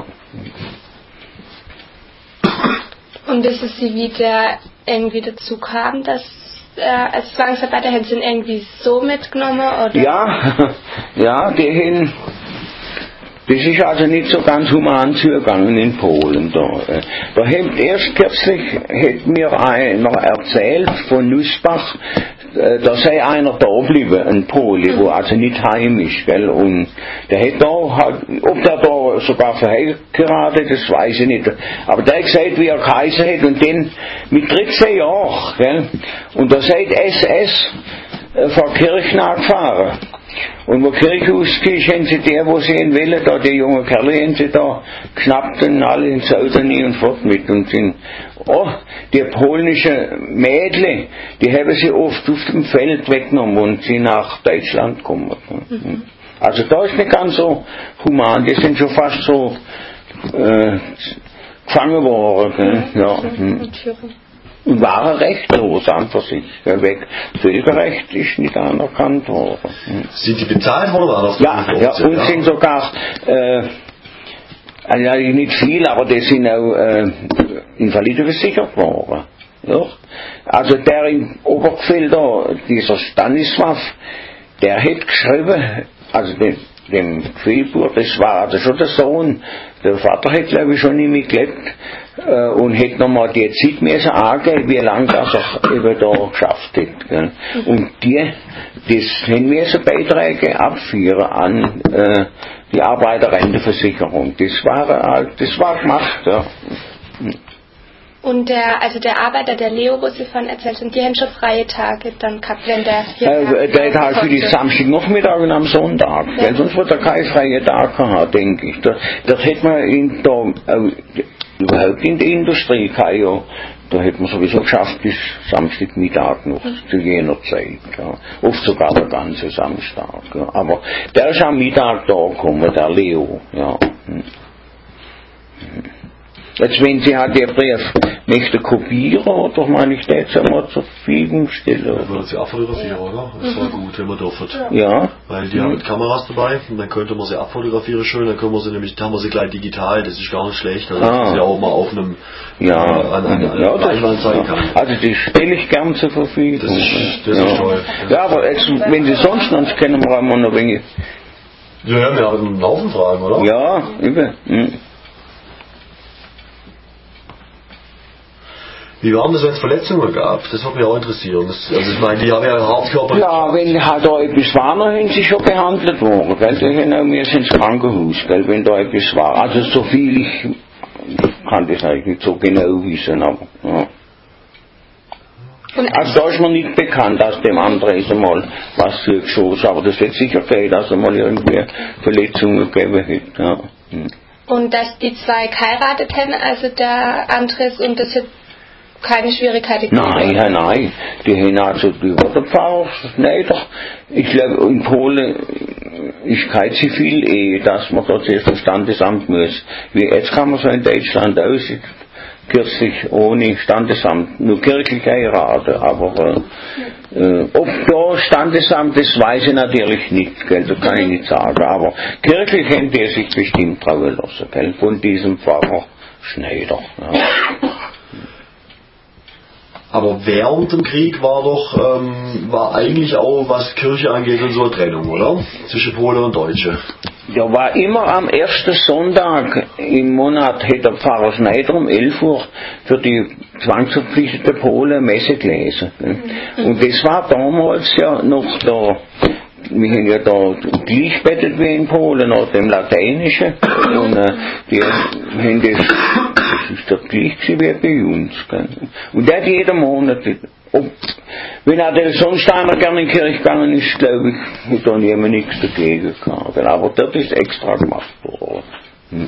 Speaker 3: Und ist es sie wieder irgendwie dazu kam, dass äh, als Zwangsarbeiter hätten sie ihn irgendwie so mitgenommen, oder?
Speaker 1: Ja, ja, die haben, Das ist also nicht so ganz human zugegangen in Polen. Da, da hat erst kürzlich hat mir einer erzählt von Nussbach, da sei einer da geblieben, ein Pole, wo also nicht heimisch, gell, und der hat da, halt, ob der da sogar verheiratet, das weiß ich nicht, aber der hat gesagt, wie er geheißen hat, und den mit dreizehn Jahren, gell, und da seid S S äh, vor Kirchen angefahren. Und wo Kirche ausgeht, haben sie der, wo sie ihn wollen, da, die jungen Kerle, haben sie da geschnappt und alle ins Auto nie und fort mit und sind, oh, die polnischen Mädchen, die haben sie oft auf dem Feld weggenommen und sie nach Deutschland kommen. Mhm. Also da ist nicht ganz so human, die sind schon fast so, äh, gefangen worden, mhm. Ja. Mhm. Und waren rechtlos an für sich. Weg. Völkerrecht ist nicht anerkannt worden.
Speaker 2: Sind die bezahlt worden oder was?
Speaker 1: Ja, ja, und ja. Sind sogar, äh, also nicht viel, aber die sind auch äh, Invalide versichert worden. Ja. Also der im Obergefilter, dieser Stanislav, der hat geschrieben, also den, dem Gefühlbuch, das war also schon der Sohn, der Vater hat glaube ich schon nicht mehr gelebt, äh, und hat nochmal die Zeit müssen angeben, wie lange das er eben da geschafft hat. Gell. Und die, das haben müssen Beiträge abführen an äh, die Arbeiterrenteversicherung. Das war, das war gemacht, ja.
Speaker 3: Und der, also der Arbeiter, der Leo, wo Sie von erzählt haben, die haben schon freie Tage dann gehabt, wenn der hier
Speaker 1: äh, Der hat halt für die Samstagnachmittag und am Sonntag, ja. Weil sonst wird er keine freie Tage haben, denke ich. Da, das hätte man in der, äh, überhaupt in der Industrie, kann ja, da hätte man sowieso geschafft bis Samstagmittag noch, mhm. Zu jener Zeit. Ja. Oft sogar der ganze Samstag. Ja. Aber der ist am Mittag da gekommen, der Leo. Ja. Hm. Hm. Jetzt, wenn Sie halt Ihr Brief möchte kopieren, oder meine ich, das einmal zur Verfügung stellen?
Speaker 2: Dann würde sie abfotografieren, oder? Das war gut, wenn wir dürfen.
Speaker 1: Ja.
Speaker 2: Weil die mhm. haben mit Kameras dabei, und dann könnte man sie abfotografieren schön, dann können wir sie nämlich, dann haben wir sie gleich digital, das ist gar nicht schlecht, also
Speaker 1: ah.
Speaker 2: dass sie auch mal auf einem,
Speaker 1: ja.
Speaker 2: äh, an, an, an
Speaker 1: ja,
Speaker 2: Leinwand zeigen
Speaker 1: ja.
Speaker 2: kann.
Speaker 1: Also die stelle ich gern zur Verfügung.
Speaker 2: Das ist, das
Speaker 1: ja.
Speaker 2: ist toll. Das
Speaker 1: ja, aber jetzt, wenn Sie sonst noch kennen, wir haben noch wenig.
Speaker 2: Ja, ja, wir haben einen Haufen Fragen, oder?
Speaker 1: Ja, über. Hm.
Speaker 2: Wie war das, wenn es Verletzungen gab? Das würde mich auch interessieren. Das, also ich meine, die haben ja Hartkörper.
Speaker 1: Ja, wenn halt da etwas war, dann sind sie schon behandelt worden. Gell? Die gehen auch mehr ins Krankenhaus, gell? Wenn da etwas war. Also so viel, ich kann das eigentlich nicht so genau wissen, aber ja. Also da ist mir nicht bekannt, dass dem anderen ist einmal was zugeschossen, aber das wird sicher gehen, dass er mal irgendwie Verletzungen gegeben hat. Ja. Hm.
Speaker 3: Und dass die zwei geheiratet haben, also der Andres und das hat keine Schwierigkeiten gegeben?
Speaker 1: Nein, nein, nein. Die haben also die Wasserpfarrer, nein doch. Ich glaube, in Polen ist kein Zivil-Ehe, dass man da zuerst ein Standesamt muss. Wie jetzt kann man so in Deutschland aus, kürzlich ohne Standesamt, nur kirchlich heiraten, aber äh, äh, ob da Standesamt ist, weiß ich natürlich nicht, gell, das kann ich nicht sagen, aber kirchlich hätten die sich bestimmt trauen lassen, gell, von diesem Pfarrer Schneider. Ja.
Speaker 2: Aber während dem Krieg war doch, ähm, war eigentlich auch, was Kirche angeht, so eine Trennung, oder? Zwischen Polen und Deutsche.
Speaker 1: Ja, war immer am ersten Sonntag im Monat, hat der Pfarrer Schneider um elf Uhr für die zwangsverpflichtete Polen Messe gelesen. Mhm. Und das war damals ja noch da, wir haben ja da gleichbettet wie in Polen, nach dem Lateinischen. Und äh, die haben das, das ist doch gleich gewesen wie bei uns. Gell? Und der hat jeden Monat, ob, wenn er denn sonst einer gerne in die Kirche gegangen ist, glaube ich, hat da niemand nichts dagegen gehabt. Aber das ist extra gemacht worden. Hm.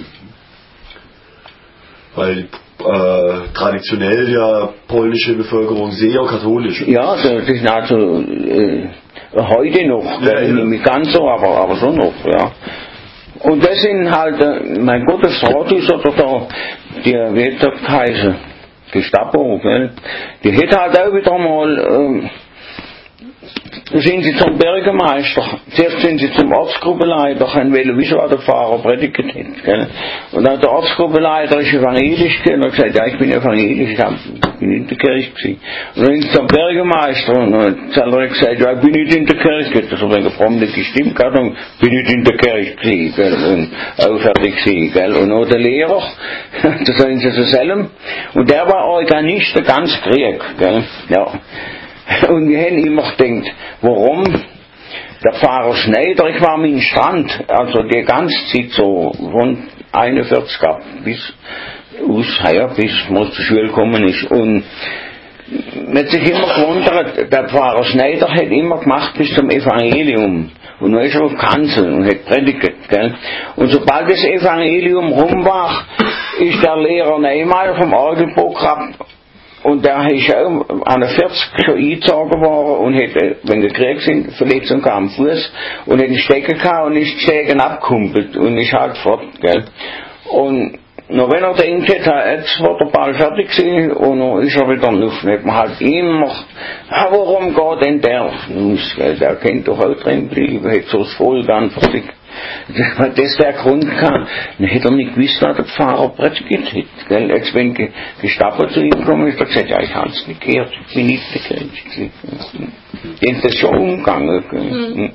Speaker 2: Weil äh, traditionell ja polnische Bevölkerung sehr katholisch ist.
Speaker 1: Ja, das ist also äh, heute noch, ja, ja. Nicht ganz so, aber, aber schon noch, ja. Und das sind halt, äh, mein Gott, das Rathaus oder da, die wird da geheißen, Gestapo, gell? Die hätte halt auch wieder mal, äh, Da sind sie zum Bürgermeister. Zuerst sind sie zum Ortsgruppenleiter, haben wollen wissen, was der Pfarrer predigt hat. Gell? Und dann der Ortsgruppenleiter ist evangelisch gewesen, und hat gesagt, ja, ich bin evangelisch, ich bin in der Kirche gewesen. Und dann sind sie zum Bürgermeister, und dann hat er gesagt, ja, ich bin nicht in der Kirche, das hat er frommlich gestimmt gehabt, und bin nicht in der Kirche gewesen, gell? Und auch fertig gewesen, gell? Und auch der Lehrer, da sind sie zusammen, und der war Organist, der ganz Krieg, gell? Ja. Und wir haben immer gedacht, warum der Pfarrer Schneider, ich war mit dem Strand, also die ganze Zeit so von einundvierzig ab bis aus, ja, bis man zur Schule gekommen ist. Und man hat sich immer gewundert, der Pfarrer Schneider hat immer gemacht bis zum Evangelium. Und dann ist er auf Kanzel und hat predigt, gell. Und sobald das Evangelium rum war, ist der Lehrer Neymar vom Orgelbuch ab. Und der ist auch an der vierzig schon eingezogen worden und hat, wenn der Kriegsverletzung kam am Fuß, und hat einen Stecker gehabt und ist die Stegen abgekumpelt und ist halt fort, gell. Und noch wenn er denkt hat, jetzt wird der Ball fertig gewesen, und dann ist er wieder drauf. Dann hat man halt immer, ah, warum geht denn der los, gell, der könnte doch auch drin bleiben, hat so das Volk an für sich. Das wäre Grund gehabt, dann hätte er nicht gewusst, was der Pfarrer predigt hat. Gell? Jetzt, wenn die Gestapo zu ihm gekommen ist, hat er gesagt, ja, ich habe es nicht gehört, ich bin nicht der Kirche. Die ist das schon umgegangen. Mhm.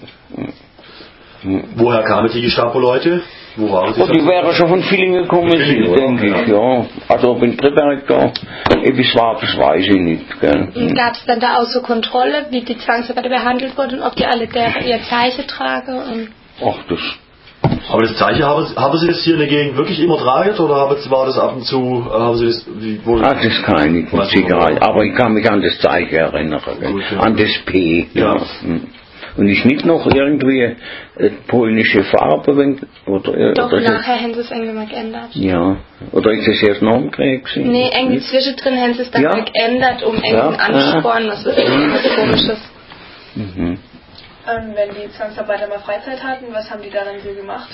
Speaker 2: Mhm. Woher kamen die Gestapo-Leute? Wo waren sie?
Speaker 1: Oh, die wären schon von Villingen gekommen, denke ich, ja. Also, ob in Triberg da etwas war, das weiß ich nicht.
Speaker 6: Gab es dann da auch so Kontrolle, wie die Zwangsarbeiter behandelt wurden und ob die alle der, ihr Zeichen tragen? Und
Speaker 1: Ach, das.
Speaker 2: Aber das Zeichen, haben, haben Sie das hier in der Gegend wirklich immer tragen, oder haben Sie, war das ab und zu, haben Sie das, wie, wo?
Speaker 1: Ah, das kann ich nicht, mit Sicherheit. Aber ich kann mich an das Zeichen erinnern, Gut, ja. An das P. Ja. Ja. Und ist nicht noch irgendwie äh, polnische Farbe, wenn, oder,
Speaker 6: Doch,
Speaker 1: oder
Speaker 6: nachher haben sie es irgendwie mal geändert.
Speaker 1: Ja. Oder ist das erst nach dem Krieg gewesen?
Speaker 6: Nee, irgendwie zwischendrin haben sie es dann ja. mal geändert, um irgendwie ja. Ansporn, was ist was Komisches.
Speaker 5: Mhm. Ähm, wenn die Zwangsarbeiter mal Freizeit hatten, was haben die da dann so gemacht?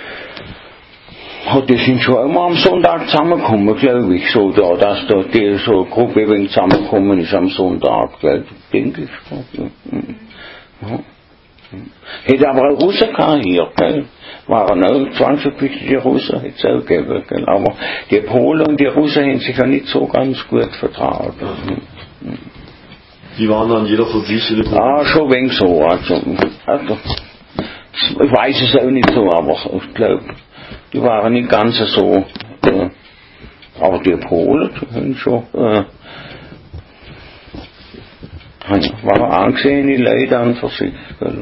Speaker 1: Oh, die sind schon immer am Sonntag zusammengekommen, glaube ich, so da, dass da die so eine Gruppe wegen zusammengekommen ist am Sonntag, glaube ich, denke ich. Ja. Ja. Hätte aber auch Russen gehabt hier, gell? Waren auch zwangsverpflichtete Russen, hätte es auch gegeben, gell? Aber die Polen und die Russen haben sich ja nicht so ganz gut vertragen. Mhm.
Speaker 2: Die waren dann jeder für sich in der Gruppe?
Speaker 1: Ah, schon wenig so. Also, also, ich weiß es auch nicht so, aber ich glaube, die waren nicht ganz so. Äh, aber die Polen, die haben schon, äh, waren angesehene Leute an für sich.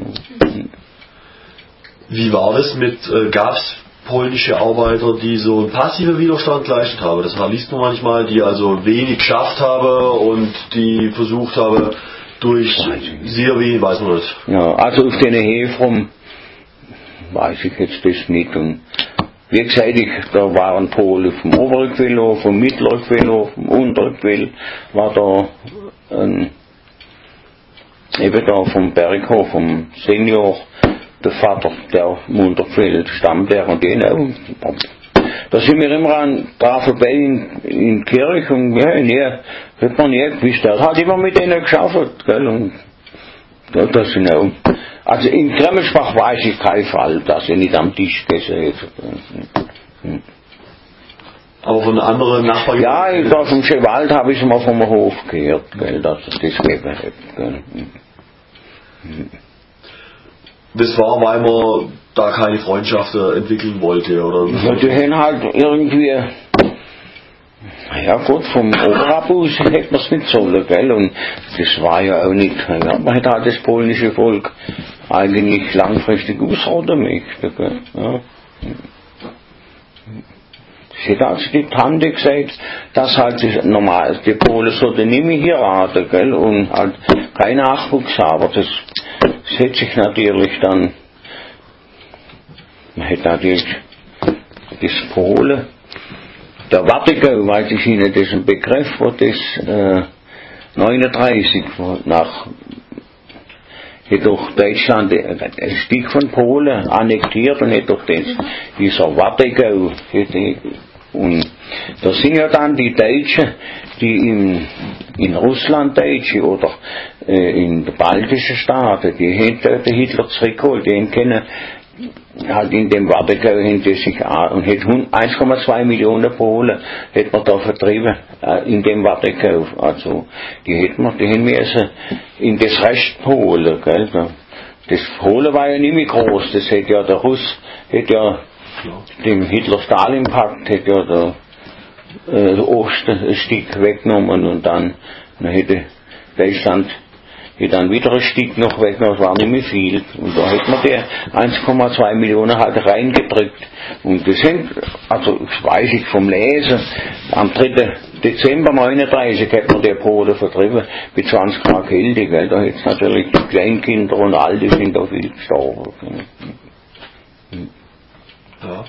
Speaker 2: Wie war das mit, äh, gab es polnische Arbeiter, die so einen passiven Widerstand geleistet haben? Das liest man manchmal, die also wenig geschafft haben und die versucht haben, durch sehr wenig, weiß man nicht.
Speaker 1: Ja, also auf den Häfen weiß ich jetzt das nicht. Und wie gesagt, ich, da waren Polen vom Oberquell, vom Mittleren, vom Unterquell, war da ein, eben da vom Berghof, vom Senior, der Vater, der Munterquell stammt der und den auch. Da sind wir immer an, da vorbei in, in Kirche und ja, nee, hat man nie gewusst, der hat immer mit denen geschafft, gell, und ja, das sind auch, also in Kremmelspach weiß ich keinen Fall, dass er nicht am Tisch gegessen hätte.
Speaker 2: Aber von anderen Nachbarn?
Speaker 1: Ja, da vom Schewald habe ich es mal vom Hof gehört, gell, dass es das gegeben hat, gell.
Speaker 2: Das war, weil man da keine Freundschaft entwickeln wollte, oder?
Speaker 1: Ja, die haben halt irgendwie, ja gut, vom Oberabus hätte man es nicht sollen, gell, und das war ja auch nicht, ja, man hätte halt das polnische Volk eigentlich langfristig ausrotten möchte, gell, ja. Es hätte also die Tante gesagt, dass halt die, normal, die Polen sollten nicht mehr heiraten, gell, und halt kein Nachwuchs haben, das, das hätte sich natürlich dann, man hätte natürlich das Polen, der Wartegau, weiß ich Ihnen, das ist ein Begriff, wo das äh, neununddreißig, wo nach hat durch Deutschland ein Stück von Polen annektiert und hat durch das, dieser Wartegau, und da sind ja dann die Deutschen, die in, in Russland Deutsche oder äh, in den baltischen Staaten, die hätten den Hitler zurückgeholt, den kennen halt in dem Wartegau hinter sich an und hätte eins Komma zwei Millionen Polen hätte man da vertrieben äh, in dem Wartegau. Also die hätten wir, die hätten wir also in das Rest Polen, gell? Das Polen war ja nicht mehr groß, das hätte ja der Russ, hätte ja dem Hitler-Stalin-Pakt hätte ja der, äh, der Osten ein Stück weggenommen und dann, dann hätte Deutschland hätte dann wieder ein Stück noch weggenommen, das war nicht mehr viel. Und da hätte man der eins Komma zwei Millionen halt reingedrückt. Und das sind, also das weiß ich vom Lesen, am dritten Dezember neununddreißig hat man der Polen vertrieben, mit zwanzig Grad Kälte, gell? Da hätte es natürlich die Kleinkinder und Alte sind da viel gestorben.
Speaker 2: Ja.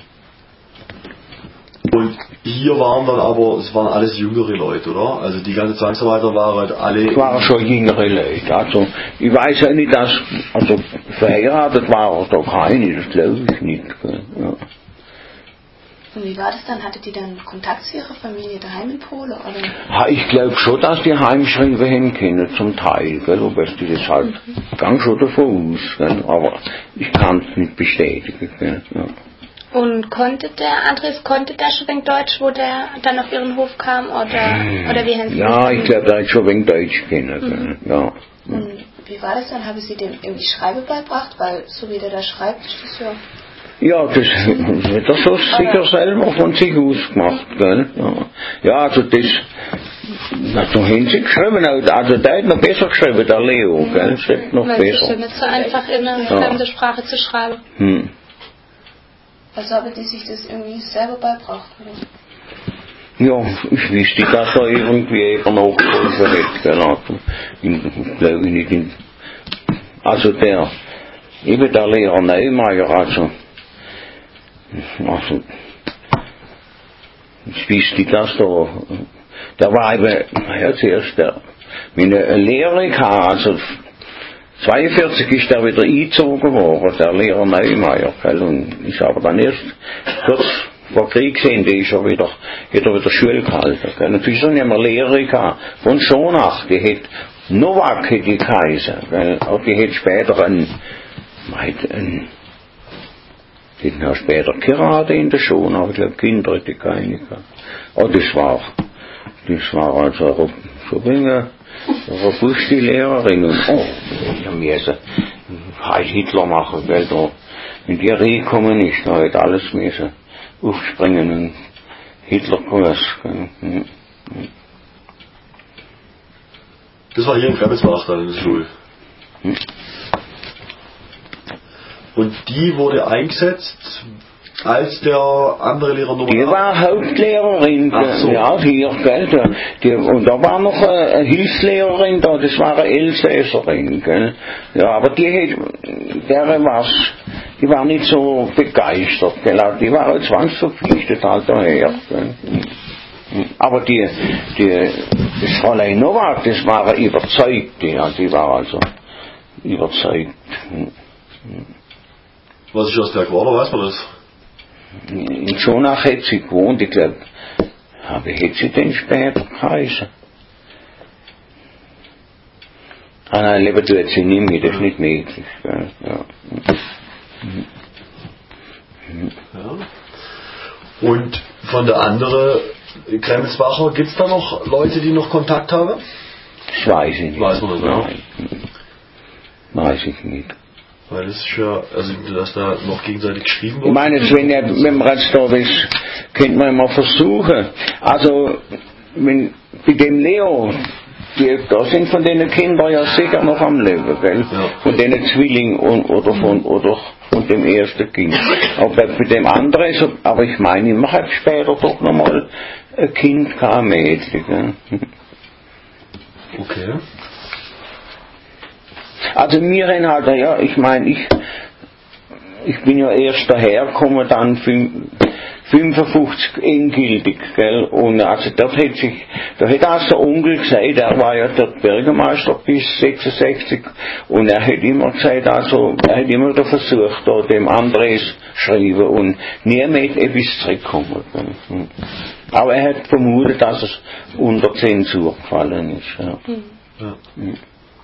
Speaker 2: Und hier waren dann aber, es waren alles jüngere Leute, oder? Also die ganze Zwangsarbeiter waren halt alle...
Speaker 1: Es waren schon jüngere Leute. Also ich weiß ja nicht, dass, also verheiratet war da keine, das glaube ich nicht. Ja.
Speaker 3: Und wie war das dann? Hattet ihr dann Kontakt zu ihrer Familie daheim in Polen? Oder?
Speaker 1: Ja, ich glaube schon, dass die heimschreiben hin können, zum Teil, gell, aber die das halt, mhm. gang schon davon aus, gell, aber ich kann es nicht bestätigen. Gell, ja.
Speaker 6: Und konnte der Andres, konnte der schon wenig Deutsch, wo der dann auf ihren Hof kam, oder, oder wie haben Sie
Speaker 1: Ja, ich glaube, der hat schon wenig Deutsch kennen, mhm. ja.
Speaker 3: Und wie war das dann? Haben Sie dem irgendwie Schreiben beigebracht? Weil, so wie der da schreibt, ist das ja...
Speaker 1: Ja, das hat er so sicher selber von sich aus gemacht, gell? Ja, ja, also das, na, so haben sie geschrieben, also der hat noch besser geschrieben, der Leo, gell? Das hat noch
Speaker 6: Weil
Speaker 1: besser.
Speaker 6: Es ist nicht so einfach, in eine
Speaker 1: ja.
Speaker 6: fremde Sprache zu schreiben.
Speaker 1: Hm.
Speaker 3: Also haben die sich das irgendwie selber beigebracht, oder?
Speaker 1: Ja, ich wüsste, dass er irgendwie eben nachgeholfen hat, gell? Also, ich glaube nicht in, also der, eben der Lehrer Neumeier, also, Also, ich wüsste, dass da, da war eben, ja, zuerst der, meine Lehrer gehabt, also, zweiundvierzig ist er wieder eingezogen worden, der Lehrer Neumeier, gell, und ist aber dann erst kurz vor Kriegsende ist er wieder, hat er wieder Schule gehalten, gell, und wieso nicht mehr Lehrer gehabt, von Schonach, die hat, Nowak hat die geheißen, gell, auch die hat später ein, ein, die hatten ja später Gerade in der Schule, aber ich glaube Kinder hätte keine gehabt. Oh, das war, das war also so eine robuste Lehrerin und oh, die haben mir so Heil Hitler machen, weil da in die reingekommen ist, da hat alles müssen aufspringen und Hitlerkurs.
Speaker 2: Das war hier in Kremelsbach dann in der Schule. Hm? Und die wurde eingesetzt, als der andere Lehrer noch...
Speaker 1: Die war Hauptlehrerin,
Speaker 2: Ach so.
Speaker 1: Ja, hier, gell, die, und da war noch eine, eine Hilfslehrerin da, das war eine Elsässerin, gell. Ja, aber die hat, der war's, die war nicht so begeistert, gell, die war halt zwangsverpflichtet halt daher, gell. Aber die, die, das Fräulein Nowak, das war eine Überzeugte, ja, die war also überzeugt.
Speaker 2: Was ist aus der geworden, weiß man das?
Speaker 1: In Schonach hätte sie gewohnt, ich glaube, aber hätte sie denn später geheißen? Ah nein, lieber tut sie nicht mehr, das ist nicht möglich. Ja. Ja.
Speaker 2: Ja. Und von der anderen Kremelsbacher, gibt es da noch Leute, die noch Kontakt haben?
Speaker 1: Das weiß ich nicht.
Speaker 2: Weiß man das auch?
Speaker 1: Nein. Weiß ich nicht.
Speaker 2: Weil es ist ja, also dass da noch gegenseitig geschrieben wird.
Speaker 1: Ich meine, wenn, ja, wenn man jetzt da ist, könnte man mal versuchen. Also, wenn, bei dem Leo, die, da sind von den Kindern ja sicher noch am Leben, gell?
Speaker 2: Ja.
Speaker 1: Von den Zwillingen und, oder von, oder von dem ersten Kind. Aber bei dem anderen, so, aber ich meine, ich habe später doch nochmal ein Kind, kein Mädchen, gell?
Speaker 2: Okay.
Speaker 1: Also mir haben halt, ja, ich meine, ich, ich bin ja erst dahergekommen, dann fünfundfünfzig endgültig, gell, und also dort hätte sich, da hätte auch der Onkel gesagt, er war ja der Bürgermeister bis sechsundsechzig, und er hat immer gesagt, also, er hat immer da versucht, da dem Andres schreiben, und nie mehr etwas zurückkommen, gell. Aber er hat vermutet, dass es unter Zensur gefallen ist. Ja.
Speaker 2: Ja. Mhm.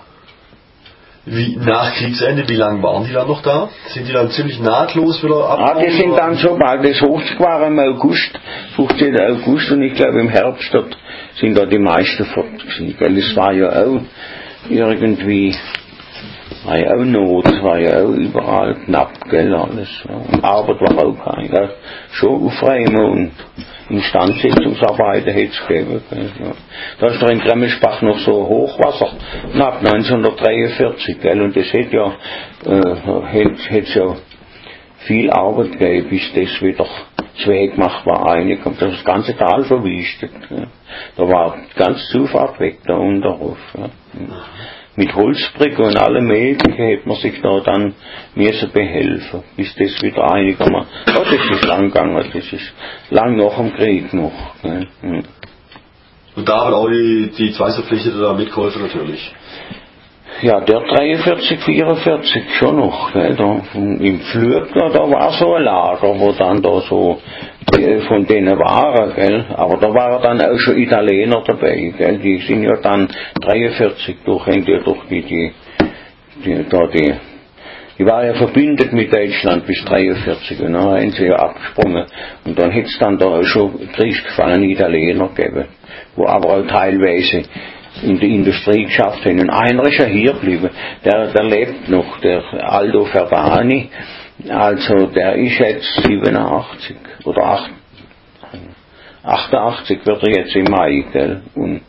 Speaker 2: Wie, nach Kriegsende, wie lange waren die dann noch da? Sind die dann ziemlich nahtlos wieder ab?
Speaker 1: Ah, die sind dann so bald, das Hochzeit war im August, fünfzehnten August, und ich glaube im Herbst dort sind da die meisten fort gewesen. Das war ja auch irgendwie, war ja auch Not, es war ja auch überall knapp, gell, alles. Ja. Und Arbeit war auch kein, ja. Schon aufräumen und Instandsetzungsarbeiten hätte es gegeben. Ja. Da ist doch in Gremmelsbach noch so Hochwasser, ab neunzehnhundertdreiundvierzig, gell, und das hätte ja, äh, hätte, hätte ja viel Arbeit gegeben, bis das wieder zweigemacht war, reingekommen. Das ist das ganze Tal verwüstet. Ja. Da war ganz Zufahrt weg, der Unterhof. Ja. Mit Holzbricke und allem Möglichen hätte man sich da dann müssen behelfen, bis das wieder einigermaßen. Oh, das ist lang gegangen, das ist lang nach dem Krieg noch. Gell. Hm.
Speaker 2: Und da haben auch die, die Zweisverpflichteten da mitgeholfen natürlich.
Speaker 1: Ja, der dreiundvierzig, vierundvierzig schon noch, gell, da, im Flug, da, da war so ein Lager, wo dann da so von denen waren, gell, aber da waren dann auch schon Italiener dabei, gell, die sind ja dann dreiundvierzig durch, durch die, die, die, da die, die war ja verbündet mit Deutschland bis dreiundvierzig, und dann haben sie ja abgesprungen, und dann hätte es dann da auch schon kriegsgefallene Italiener gegeben, wo aber auch teilweise in der Industrie geschafft haben. Und einer ist ja hier geblieben, der, der lebt noch, der Aldo Verbani, also der ist jetzt siebenundachtzig oder achtundachtzig wird er jetzt im Mai, gell, und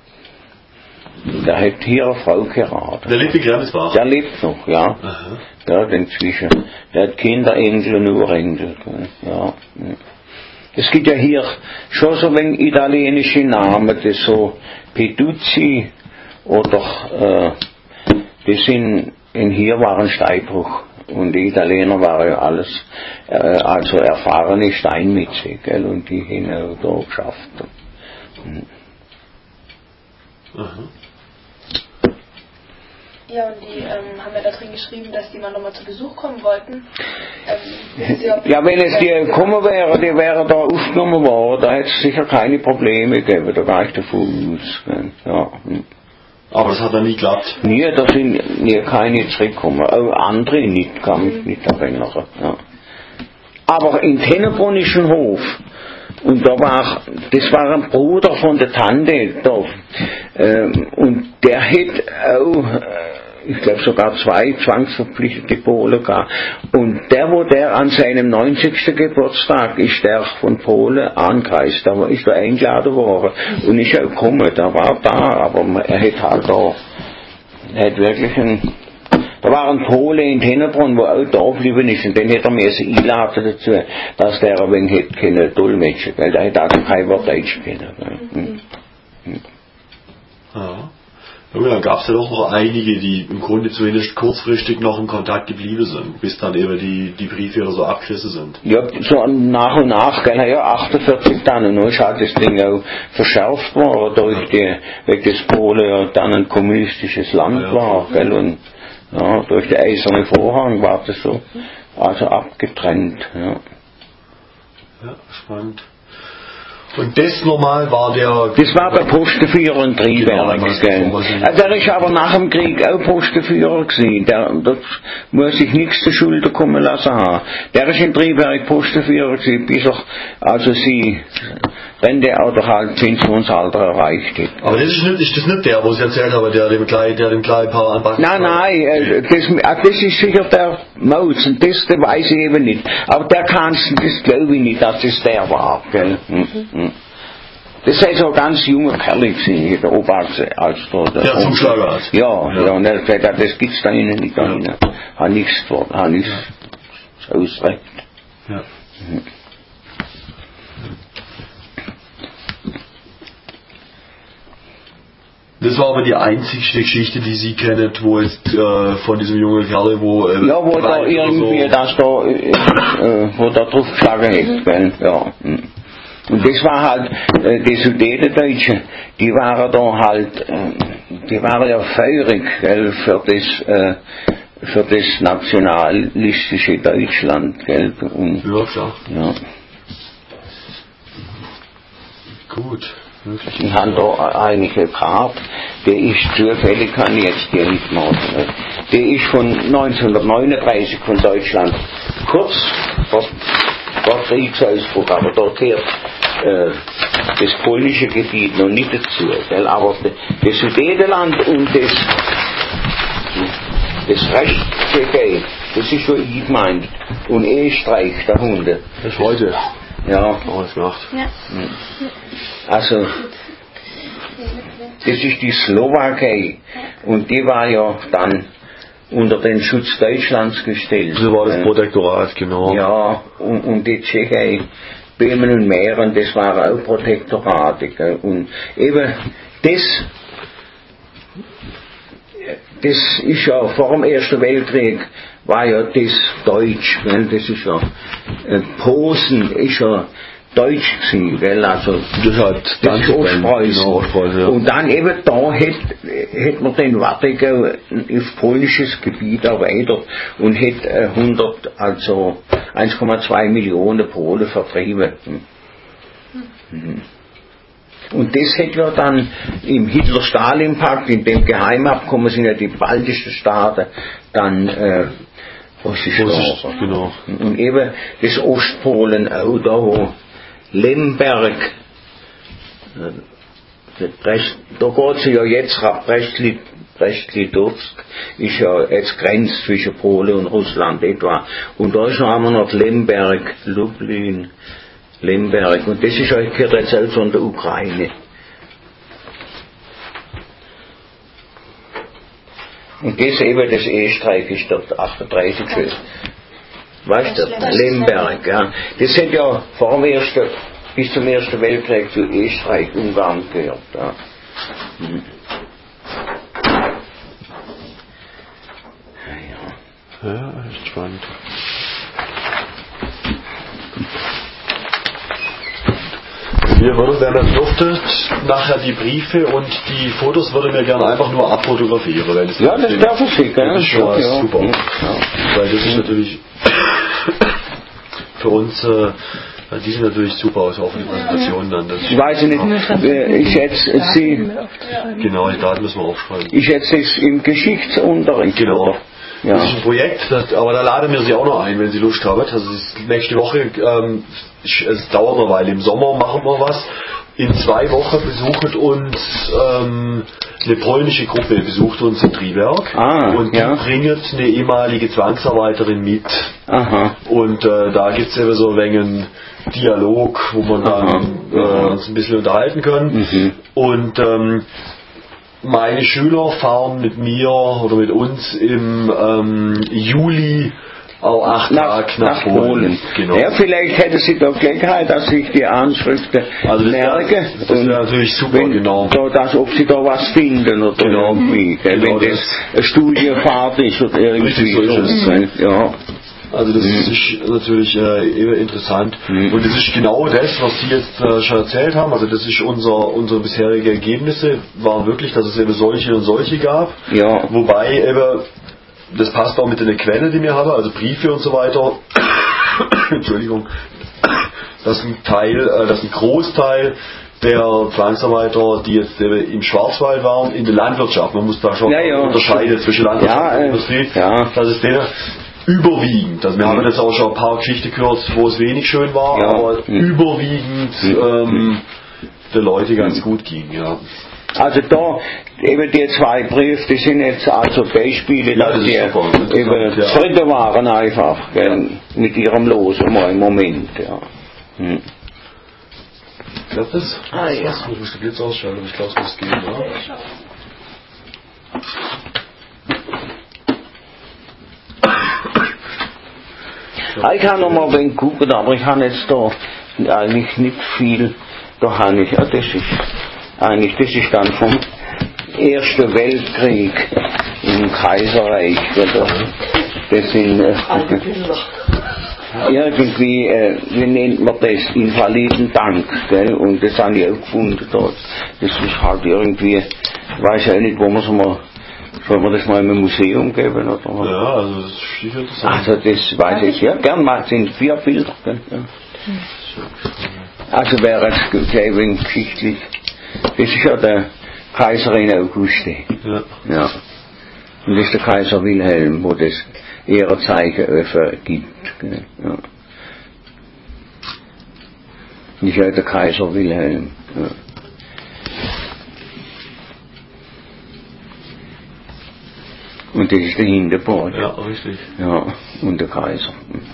Speaker 1: der hat hier eine Frau geheiratet.
Speaker 2: Der lebt in Gremmelsbach?
Speaker 1: Der lebt noch, ja. Aha. Der hat inzwischen, der hat Kinder, Enkel und Urenkel, gell, ja. Es gibt ja hier schon so ein wenig italienische Namen, das so Peduzzi oder äh, das sind in hier waren Steinbruch, und die Italiener waren ja alles äh, also erfahrene Steinmetze, gell, und die haben auch da geschafft. Hm.
Speaker 2: Mhm.
Speaker 5: Ja, und die ähm, haben ja da drin geschrieben, dass die mal nochmal zu Besuch kommen wollten. Ähm,
Speaker 1: ja, wenn es die gekommen wäre, die wäre da aufgenommen worden, da hätte es sicher keine Probleme gegeben, da war ich davon aus. Ja.
Speaker 2: Aber das hat dann nie geklappt?
Speaker 1: Nie, da sind nie keine zurückgekommen, auch andere nicht, kann mich nicht erinnern. Ja. Aber in Tennebrunn ist ein Hof. Und da war, das war ein Bruder von der Tante da. Ähm, und der hat auch, ich glaube sogar zwei zwangsverpflichtete Polen gehabt. Und der, wo der an seinem neunzigsten Geburtstag ist, der von Polen angereist, da ist er eingeladen worden. Und ist er gekommen, der war da, aber er hat halt da, er hat wirklich ein, da war ein Pole in Tennebrunn, wo auch da geblieben ist, und den hätte er mir einladen dazu, dass der ein wenig hätte können Dolmetscher, weil der hätte also kein Wort Deutsch können. Mhm. Mhm.
Speaker 2: Ja. Ja, dann gab es ja doch noch einige, die im Grunde zumindest kurzfristig noch im Kontakt geblieben sind, bis dann eben die, die Briefe so abgerissen sind.
Speaker 1: Ja, so nach und nach, gell, ja, achtundvierzig dann, und dann ist halt das Ding auch verschärft worden, durch die, weil das Polen ja dann ein kommunistisches Land ja, war, gell, und ja, durch den eisernen Vorhang war das so, also abgetrennt, ja.
Speaker 2: Ja, spannend. Und das normal war der...
Speaker 1: Das war der Postenführer in Triberg, genau, also der ist aber nach dem Krieg auch Postenführer gewesen. Der, das muss ich nichts zur Schulter kommen lassen haben. Der ist in Triberg Postenführer gewesen, bis er, also sie, Rente oder halt Pensionsalter erreicht hat.
Speaker 2: Aber das ist nicht, ist das nicht der, wo Sie erzählt haben, der dem kleinen, der dem kleinen Paar anpackt?
Speaker 1: Nein, nein, das, das ist sicher der Maus, und das, das weiß ich eben nicht. Aber der kann's, das glaube ich nicht, dass das der war, gell. Mhm. Das sei so ein ganz junger Kerl gewesen, der Oberarzt, als der, der,
Speaker 2: der Zuschlager hat.
Speaker 1: Ja, ja, ja, und er hat gesagt, das gibt's da innen nicht, da innen. Ja. Hat nichts vor, hat nichts ja. Ausrecht.
Speaker 2: Ja.
Speaker 1: Mhm.
Speaker 2: Das war aber die einzigste Geschichte, die Sie kennen, wo jetzt äh, von diesem jungen Kerl, wo... Äh,
Speaker 1: ja, wo da irgendwie, so das da, äh, wo da drauf geschlagen hat, gell, ja. Und das war halt, äh, die Sudetendeutschen, die waren da halt, äh, die waren ja feurig, gell, für das, äh, für das nationalistische Deutschland, gell. Und,
Speaker 2: ja, klar.
Speaker 1: Ja.
Speaker 2: Gut.
Speaker 1: Ich habe da einige gehabt, die ist zufällig, kann ich jetzt hier nicht machen. Die ist von neunzehnhundertneununddreißig von Deutschland, kurz vor, vor Kriegsausbruch, aber da gehört äh, das polnische Gebiet noch nicht dazu. Gell? Aber das Sudetenland und das, das Rechtstschechei, das ist schon ich gemeint. Und Österreich, der Hunde.
Speaker 2: Das ist heute.
Speaker 1: Ja.
Speaker 2: Oh, das gemacht.
Speaker 6: Ja.
Speaker 1: Also, das ist die Slowakei und die war ja dann unter den Schutz Deutschlands gestellt.
Speaker 2: Das war das Protektorat, genau.
Speaker 1: Ja, und, und die Tschechei, Böhmen und Mähren, das waren auch Protektorate. Gell? Und eben das, das ist ja vor dem Ersten Weltkrieg, war ja das Deutsch, gell? Das ist ja, äh, Posen ist ja Deutsch gewesen, gell? Also
Speaker 2: das hat
Speaker 1: das ist Ostpreußen.
Speaker 2: Genau, Ostpreußen, ja.
Speaker 1: Und dann eben da hätte hätt man den Wattegau auf polnisches Gebiet erweitert und hätte äh, hundert, also eins Komma zwei Millionen Polen vertrieben. Mhm. Und das hätte ja dann im Hitler-Stalin-Pakt, in dem Geheimabkommen sind ja die baltischen Staaten dann äh, was ist
Speaker 2: Russisch,
Speaker 1: da?
Speaker 2: genau.
Speaker 1: Und eben das Ostpolen auch da, wo Lemberg, äh, Brest, da geht es ja jetzt ab Brest-Litovsk, ist ja jetzt Grenze zwischen Polen und Russland etwa. Und da ist haben wir noch Lemberg, Lublin, Lemberg, und das ist ja, gehört jetzt auch von der Ukraine. Und das eben, das Österreich ist dort achtunddreißig gewesen. Weißt du, Lemberg, ja. Das hat ja vor dem ersten, bis zum Ersten Weltkrieg zu Österreich, Ungarn gehört. Ja. Hm.
Speaker 2: Ja, ja, echt spannend. Wir würden, wenn man durfte, nachher die Briefe und die Fotos würde mir gerne einfach nur abfotografieren. Weil das
Speaker 1: Ja, das darf ich schicken.
Speaker 2: Das ist schon
Speaker 1: ja, ja.
Speaker 2: super.
Speaker 1: Ja.
Speaker 2: Weil das ist natürlich für uns, äh, die sind natürlich super aus, auch für die Präsentation dann. Das
Speaker 1: Ich weiß nicht, äh, ich schätze Sie,
Speaker 2: genau, die Daten müssen wir aufschreiben.
Speaker 1: ich schätze es im Geschichtsunterricht.
Speaker 2: Genau.
Speaker 1: Oder? Ja.
Speaker 2: Das ist ein Projekt, das, aber da laden wir Sie auch noch ein, wenn Sie Lust haben. Also es ist nächste Woche, ähm, es dauert eine Weile, im Sommer machen wir was. In zwei Wochen besucht uns ähm, eine polnische Gruppe, besucht uns in Triberg.
Speaker 1: Ah,
Speaker 2: und die
Speaker 1: ja.
Speaker 2: bringt eine ehemalige Zwangsarbeiterin mit.
Speaker 1: Aha.
Speaker 2: Und äh, da gibt es eben so ein wenig Dialog, wo man dann äh, uns ein bisschen unterhalten kann.
Speaker 1: Mhm.
Speaker 2: Und ähm, meine Schüler fahren mit mir oder mit uns im ähm, Juli auch acht
Speaker 1: Nach,
Speaker 2: Tage nach,
Speaker 1: nach
Speaker 2: Polen.
Speaker 1: Polen.
Speaker 2: Genau.
Speaker 1: Ja, vielleicht hätte sie da Gelegenheit, dass ich die Anschriften
Speaker 2: Also das wär-
Speaker 1: merke.
Speaker 2: das wär
Speaker 1: Und
Speaker 2: natürlich super,
Speaker 1: wenn,
Speaker 2: genau.
Speaker 1: Da, dass, ob sie da was finden oder
Speaker 2: Genau.
Speaker 1: irgendwie. Gell,
Speaker 2: Genau,
Speaker 1: wenn das,
Speaker 2: das-
Speaker 1: eine Studienfahrt ist oder irgendwie
Speaker 2: Richtig, so ist es.
Speaker 1: gell, ja.
Speaker 2: Also das
Speaker 1: Mhm.
Speaker 2: ist natürlich äh, eher interessant.
Speaker 1: Mhm.
Speaker 2: Und das ist genau das, was Sie jetzt äh, schon erzählt haben. Also das ist unser, unsere bisherige Ergebnisse, waren wirklich, dass es eben solche und solche gab.
Speaker 1: Ja.
Speaker 2: Wobei eben, das passt auch mit den Quellen, die wir haben, also Briefe und so weiter. Entschuldigung. Dass ein Teil, äh, dass ein Großteil der Zwangsarbeiter, die jetzt eben im Schwarzwald waren, in der Landwirtschaft, man muss da schon
Speaker 1: Ja, ja.
Speaker 2: unterscheiden zwischen Landwirtschaft
Speaker 1: Ja,
Speaker 2: und
Speaker 1: äh,
Speaker 2: Industrie,
Speaker 1: ja.
Speaker 2: dass es denen überwiegend, also wir haben jetzt auch schon ein paar Geschichten gehört, wo es wenig schön war,
Speaker 1: Ja.
Speaker 2: aber
Speaker 1: Mhm.
Speaker 2: überwiegend ähm, der Leute ganz gut ging, ja.
Speaker 1: Also da, eben die zwei Briefe, die sind jetzt also Beispiele,
Speaker 2: Ja,
Speaker 1: dass
Speaker 2: das
Speaker 1: die
Speaker 2: ist super. Interessant,
Speaker 1: eben
Speaker 2: ja.
Speaker 1: zufrieden waren einfach, gell, mit ihrem Los im Moment, ja. Hm.
Speaker 2: Klappt das?
Speaker 1: Ah, ja.
Speaker 2: Ich muss den Blitz ausschalten, aber ich glaube, es muss gehen, ja.
Speaker 1: Ah, ich kann noch mal ein wenig gucken, aber ich habe jetzt da eigentlich nicht viel, da habe ich, ja, das ist eigentlich, das ist dann vom Ersten Weltkrieg im Kaiserreich, oder? Das sind äh, irgendwie, äh, wie nennt man das, Invalidendank, gell? Und das habe ich auch gefunden dort. Das ist halt irgendwie, ich weiß ja nicht, wo man es mal, soll man das mal im Museum geben, oder?
Speaker 2: Ja, also das ist sicher interessant.
Speaker 1: Also das weiß ich, ja, gern mal, sind vier Bilder, gell? Ja. Also wäre es gleich ein geschichtlich. Das ist ja der Kaiserin Auguste.
Speaker 2: Ja.
Speaker 1: Ja. Und das ist der Kaiser Wilhelm, wo das Ehrenzeichen vergibt. Gell? Ja. Das ist ja der Kaiser Wilhelm. Ja. Und das ist der Hinterborg.
Speaker 2: Ja, richtig.
Speaker 1: Ja, und der Kaiser.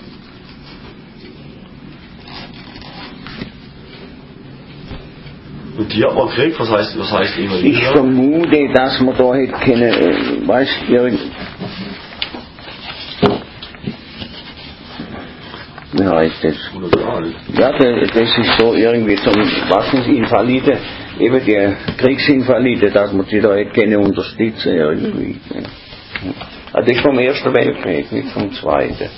Speaker 2: Und die hat man gekriegt, was heißt, was heißt immer
Speaker 1: Ich vermute, dass man da hätte keine, äh, weißt du, irgend... Wie heißt das? Ja, das ist so irgendwie zum, was ist Invalide, eben die Kriegsinvalide, dass man sie da hätte keine unterstützen irgendwie. Also das ist vom Ersten Weltkrieg, nicht vom Zweiten.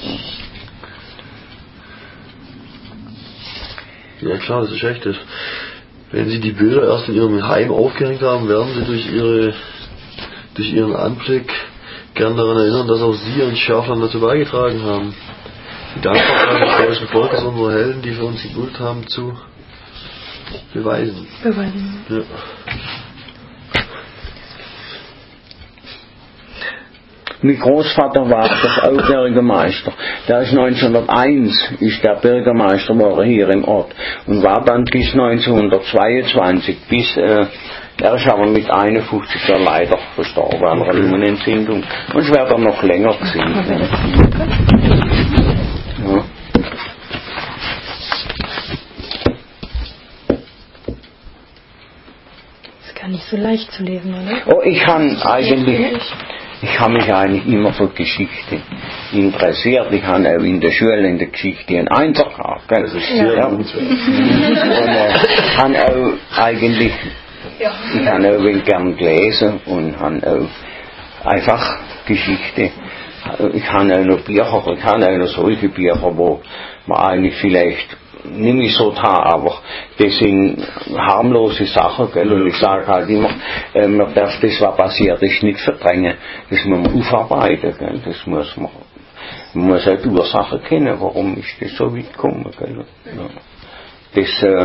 Speaker 2: Ja klar, das ist echt das. Wenn Sie die Bilder erst in Ihrem Heim aufgehängt haben, werden Sie durch Ihre, durch Ihren Anblick gern daran erinnern, dass auch Sie ein Schärfland dazu beigetragen haben. Die Dankbarkeit des deutschen Volkes, unsere Helden, die für uns geduldet haben, zu beweisen.
Speaker 6: Beweisen.
Speaker 2: Ja.
Speaker 1: Mein Großvater war doch auch Bürgermeister. Der ist neunzehnhunderteins ist der Bürgermeister geworden hier im Ort und war dann bis neunzehnhundertzweiundzwanzig, bis äh, er ist aber mit einundfünfzig Jahren leider verstorben an einer Lungenentzündung und es wäre dann noch länger gewesen. Ja.
Speaker 6: Ist gar nicht so leicht zu lesen, oder?
Speaker 1: Oh, ich kann eigentlich Ich habe mich eigentlich immer für Geschichte interessiert. Ich habe auch in der Schule in der Geschichte einen Einser gehabt. Gell?
Speaker 2: Das ist sehr
Speaker 1: ja.
Speaker 2: gut.
Speaker 1: Und äh, habe auch eigentlich, ich habe auch wenig gern gelesen und habe auch einfach Geschichte. Ich habe auch noch Bücher, ich habe auch noch solche Bücher, wo man eigentlich vielleicht nicht mehr so da, aber das sind harmlose Sachen, gell? Und ich sage halt immer, äh, man darf das, was passiert ist, nicht verdrängen. Das muss man aufarbeiten, gell? Das muss man, man muss auch die Ursache kennen, warum ist das so weit gekommen, gell? Ja. Das, äh,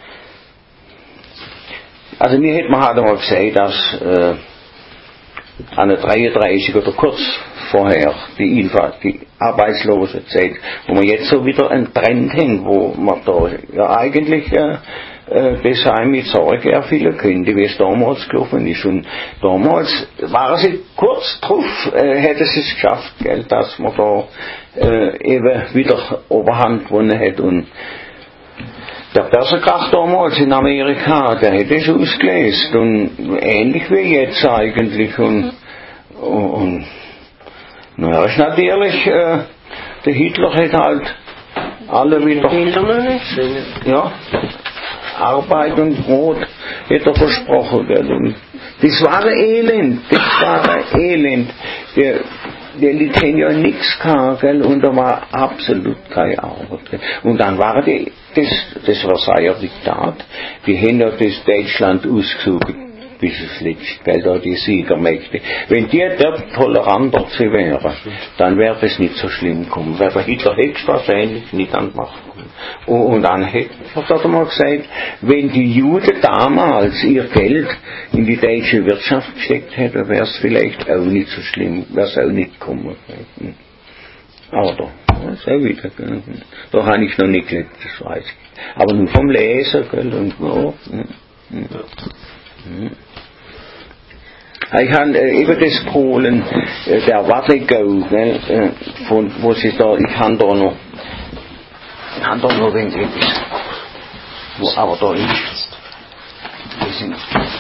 Speaker 1: also mir hätte man halt einmal gesagt, dass äh, an der dreiunddreißig oder kurz vorher die, Infa, die Arbeitslosenzeit, wo man jetzt so wieder einen Trend haben, wo man da ja eigentlich äh, äh, das auch mit Sorge erfüllen könnte, wie es damals gelaufen ist. Und damals waren sie kurz drauf, äh, hätte sie es geschafft, gell, dass man da äh, eben wieder Oberhand gewonnen hat. Und der Börsenkrach damals in Amerika, der hätte es ausgelöst und ähnlich wie jetzt eigentlich. Und, und naja, ist natürlich, äh, der Hitler hat halt alle wieder, ja, Arbeit und Brot hat er versprochen, gell. Und das war ein Elend, das war ein Elend. Der, die Leute haben ja nichts gehabt, gell, und da war absolut keine Arbeit. Gell. Und dann war die, das, das Versailler Diktat, die haben ja das Deutschland ausgesucht bis es letzte, gell, da die Siegermächte. Wenn die dort toleranter zu wären, dann wäre das nicht so schlimm gekommen, weil der Hitler hätte wahrscheinlich nicht an die Macht gekommen. Und, und dann hätte er mal gesagt, wenn die Juden damals ihr Geld in die deutsche Wirtschaft gesteckt hätten, wäre es vielleicht auch nicht so schlimm, wäre es auch nicht gekommen. Aber da, das ist auch wieder, gell. Da habe ich noch nicht gelebt, das weiß ich. Aber nur vom Lesen, gell, und ja. Ja. Ja. Ich habe äh, über das Polen, äh, der Wartegau, äh, von wo sie da, ich habe da noch, ich habe da noch wenig etwas, wo aber da ist, die sind,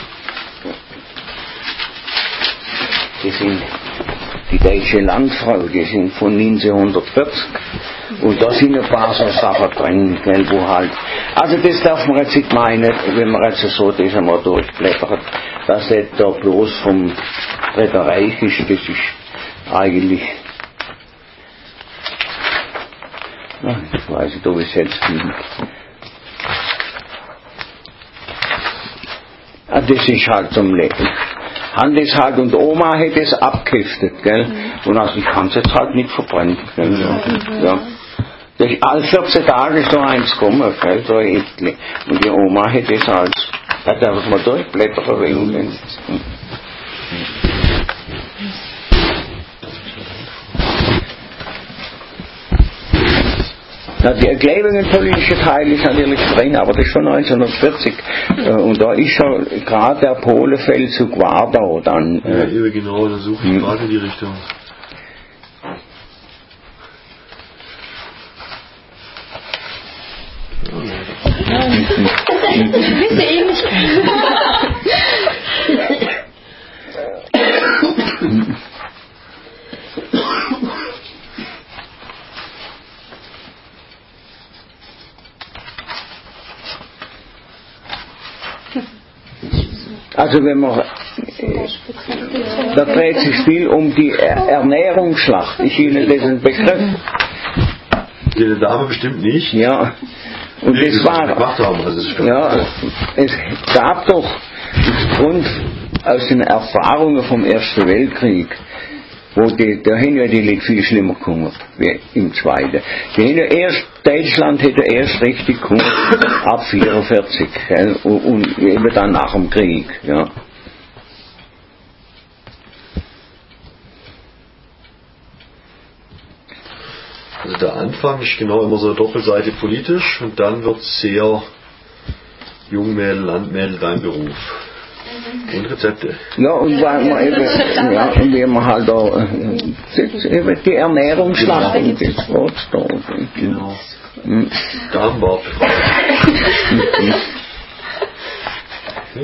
Speaker 1: die sind die deutsche Landfrau, die sind von neunzehnhundertvierzig. Und da sind ein paar so Sachen drin, gell, wo halt, also das darf man jetzt nicht meinen, wenn man jetzt so das einmal durchblättert, dass das da bloß vom Dritten Reich ist, das ist eigentlich, na, ich weiß nicht, ob ich es jetzt finde. Ah, das ist halt zum Leben. Hand ist halt, und Oma hätte es abgeheftet, gell? Und also ich kann es jetzt halt nicht verbrennen, gell? Ja. Ja. Das ist alle vierzehn Tage so eins gekommen, gell, so ein Äckli. Und die Oma hätte es als, hat einfach mal durchblättert verwendet. Na, die Erklärungen politische Teil ist natürlich drin, aber das ist von neunzehnhundertvierzig. Und da ist schon gerade der Polenfeldzug Wartau dann.
Speaker 2: Ja, äh, genau, da suche ich gerade in die Richtung.
Speaker 6: Gewisse Ähnlichkeiten.
Speaker 1: Also wenn man, da dreht sich viel um die Ernährungsschlacht. Ist Ihnen das ein Begriff?
Speaker 2: Die Dame bestimmt nicht.
Speaker 1: Ja. Und
Speaker 2: nee,
Speaker 1: das war,
Speaker 2: haben, also das
Speaker 1: ja, es gab doch aufgrund aus den Erfahrungen vom Ersten Weltkrieg, wo die, da haben ja die Leute viel schlimmer gehungert, wie im Zweiten. Die haben ja erst, Deutschland hätte erst richtig gehungert ab vierundvierzig, gell, und, und eben dann nach dem Krieg, ja.
Speaker 2: Also der Anfang ist genau immer so eine Doppelseite politisch und dann wird es sehr Jungmädel, Landmädel, dein Beruf. Und Rezepte.
Speaker 1: Ja, und weil man eben, ja, und wie man halt da, äh, die Ernährungsschlacht und das Wort da.
Speaker 2: Genau.
Speaker 1: Mhm.
Speaker 2: Darmbart befreit. Gut.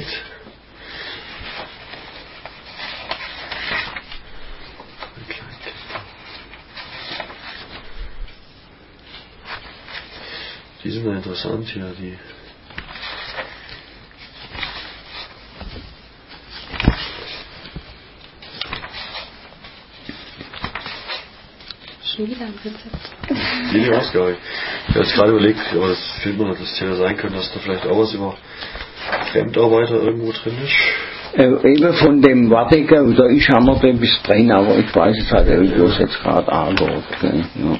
Speaker 2: Die sind ja interessant hier, die.
Speaker 6: Schon wieder ein Rezept.
Speaker 2: Die Ausgabe. Ich habe jetzt gerade überlegt, aber das fehlt mir noch, dass es ja sein könnte, dass da vielleicht auch was über Fremdarbeiter irgendwo drin ist.
Speaker 1: Äh, eben von dem Wattiger, da ist haben wir da bis drin, aber ich weiß jetzt halt nicht, wo es jetzt gerade angeht. Ja.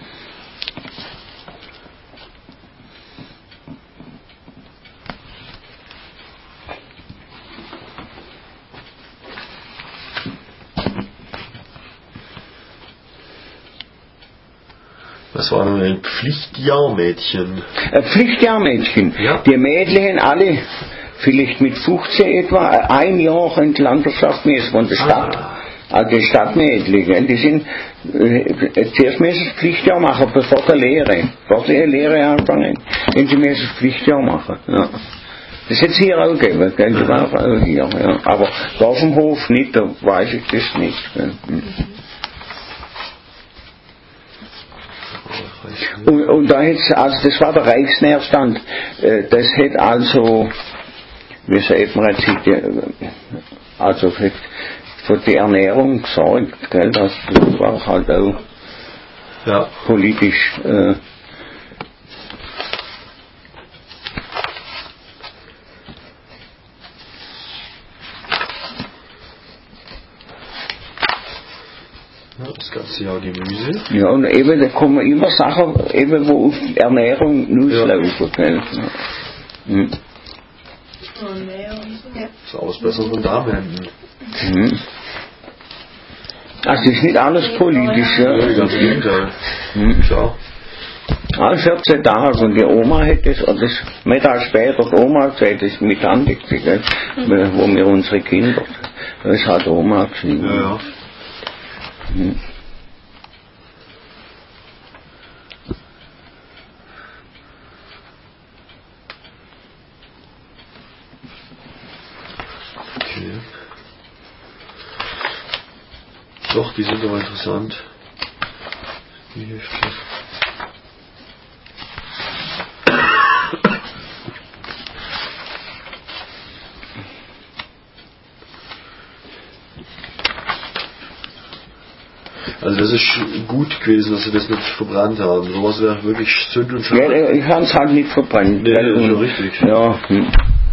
Speaker 2: Das war ein Pflichtjahrmädchen.
Speaker 1: Ein Pflichtjahrmädchen.
Speaker 2: Ja.
Speaker 1: Die Mädchen alle, vielleicht mit fünfzehn etwa, ein Jahr in die Landwirtschaft müssen von der Stadt.
Speaker 2: Ah.
Speaker 1: Also die Stadtmädchen, die sind, äh, zuerst müssen sie das Pflichtjahr machen, bevor der Lehre. Bevor sie ihre Lehre anfangen, wenn sie müssen das Pflichtjahr machen. Ja. Das hätte es hier auch gegeben, gell? Das war auch hier, ja. Aber da auf dem Hof nicht, da weiß ich das nicht. Gell? Hm. Und, und da hätte also das war der Reichsnährstand, äh, das hätte also, wie sagt man jetzt, also für, für die Ernährung gesorgt, gell, das war halt auch
Speaker 2: ja.
Speaker 1: politisch. Äh,
Speaker 2: Das ganze Jahr Gemüse.
Speaker 1: Ja, und eben, da kommen immer Sachen, eben, wo auf Ernährung auslaufen, gell. Ja. Hm.
Speaker 2: Das Ausbessern von Darmhänden.
Speaker 1: Hm. Also, es ist nicht alles politisch, ja.
Speaker 2: Ja, ganz im Gegenteil.
Speaker 1: Hm.
Speaker 2: Klar.
Speaker 1: Alle vierzehn Tage und die Oma hätte es, und das Mittag später, die Oma gesagt, das mit Handicke, gell, wo wir unsere Kinder, das hat Oma geschrieben.
Speaker 2: Ja, ja.
Speaker 1: Hm.
Speaker 2: Okay. Doch, die sind aber interessant. Die Hälfte. Also das ist gut gewesen, dass sie das nicht verbrannt haben. Sowas wäre wirklich Sünd und Schande.
Speaker 1: Ja, ich habe es halt nicht verbrannt.
Speaker 2: Nee, das ist schon richtig.
Speaker 1: Ja. Hm.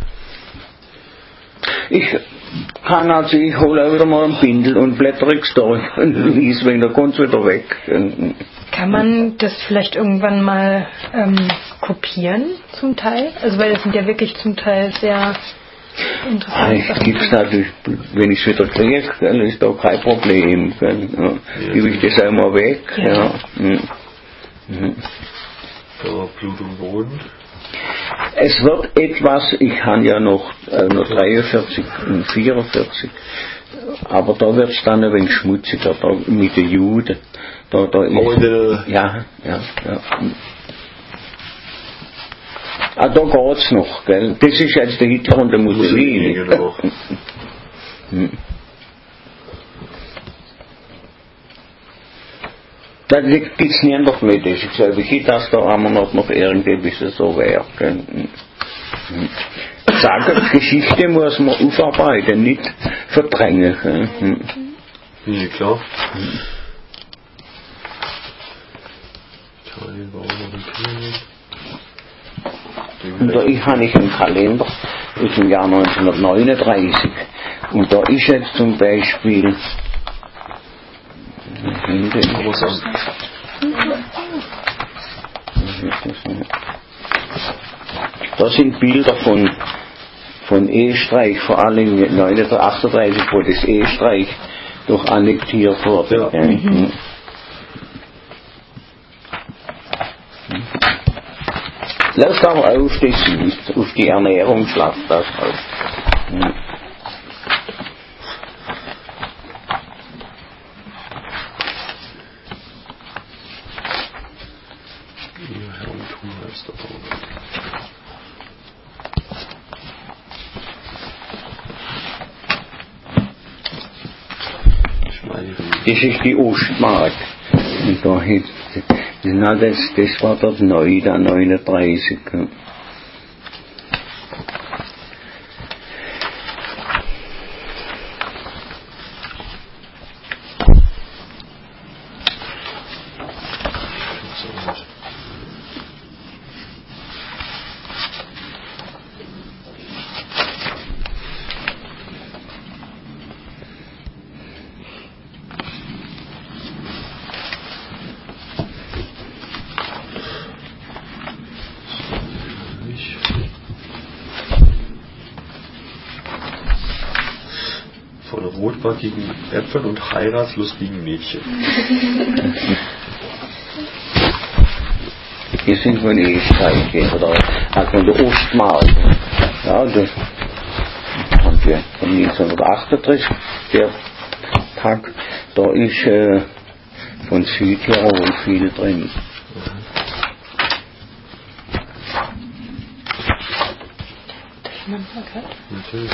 Speaker 1: Ich kann also, ich hole auch wieder mal einen Bindel und blätter es durch und lies, wenn da kommt es wieder weg.
Speaker 7: Kann man das vielleicht irgendwann mal ähm, kopieren zum Teil? Also weil das sind ja wirklich zum Teil sehr interessante
Speaker 1: Sachen. Gibt es natürlich, wenn ich es wieder kriege, gell, ist da kein Problem. Gell, ja. Ja, gebe ich das einmal weg. Ja. Ja. Mhm. Mhm.
Speaker 2: Da Blut und Boden.
Speaker 1: Es wird etwas, ich habe ja noch, äh, noch dreiundvierzig und vierundvierzig, aber da wird es dann ein wenig schmutziger, da mit den Juden. Da, da ist,
Speaker 2: oh, der
Speaker 1: ja, ja, ja. Ah, da geht's noch, gell? Das ist jetzt der Hitler und der Mussolini.
Speaker 2: Genau.
Speaker 1: Hm. Da gibt es nirgends mehr, das ich glaube, ich dass da einmal noch, noch irgendwie so wäre. Hm. Sagen, Geschichte muss man aufarbeiten, nicht verdrängen. Hm.
Speaker 2: Ja, klar. Hm. Italien war auch noch ein König.
Speaker 1: Und da habe ich einen Kalender aus dem Jahr neunzehnhundertneununddreißig. Und da ist jetzt zum Beispiel da sind Bilder von, von Österreich, vor allem neunzehnhundertachtunddreißig, wo das Österreich durch annektiert wurde.
Speaker 2: Ja.
Speaker 1: Mhm. Lass aber auf das nicht, auf die Ernährung schlaft das auf. Hm. Das ist die Ostmark. Und da hat, na, das, das war dort neu, da neununddreißig. Ja.
Speaker 2: Rotbackigen Äpfeln und heiratslustigen Mädchen.
Speaker 1: Hier sind wir in Österreich, oder also in der Ostmark. Ja, das haben wir von neunzehnhundertachtunddreißig, der Tag, da ist äh, von Südtirol viel drin.
Speaker 2: Natürlich.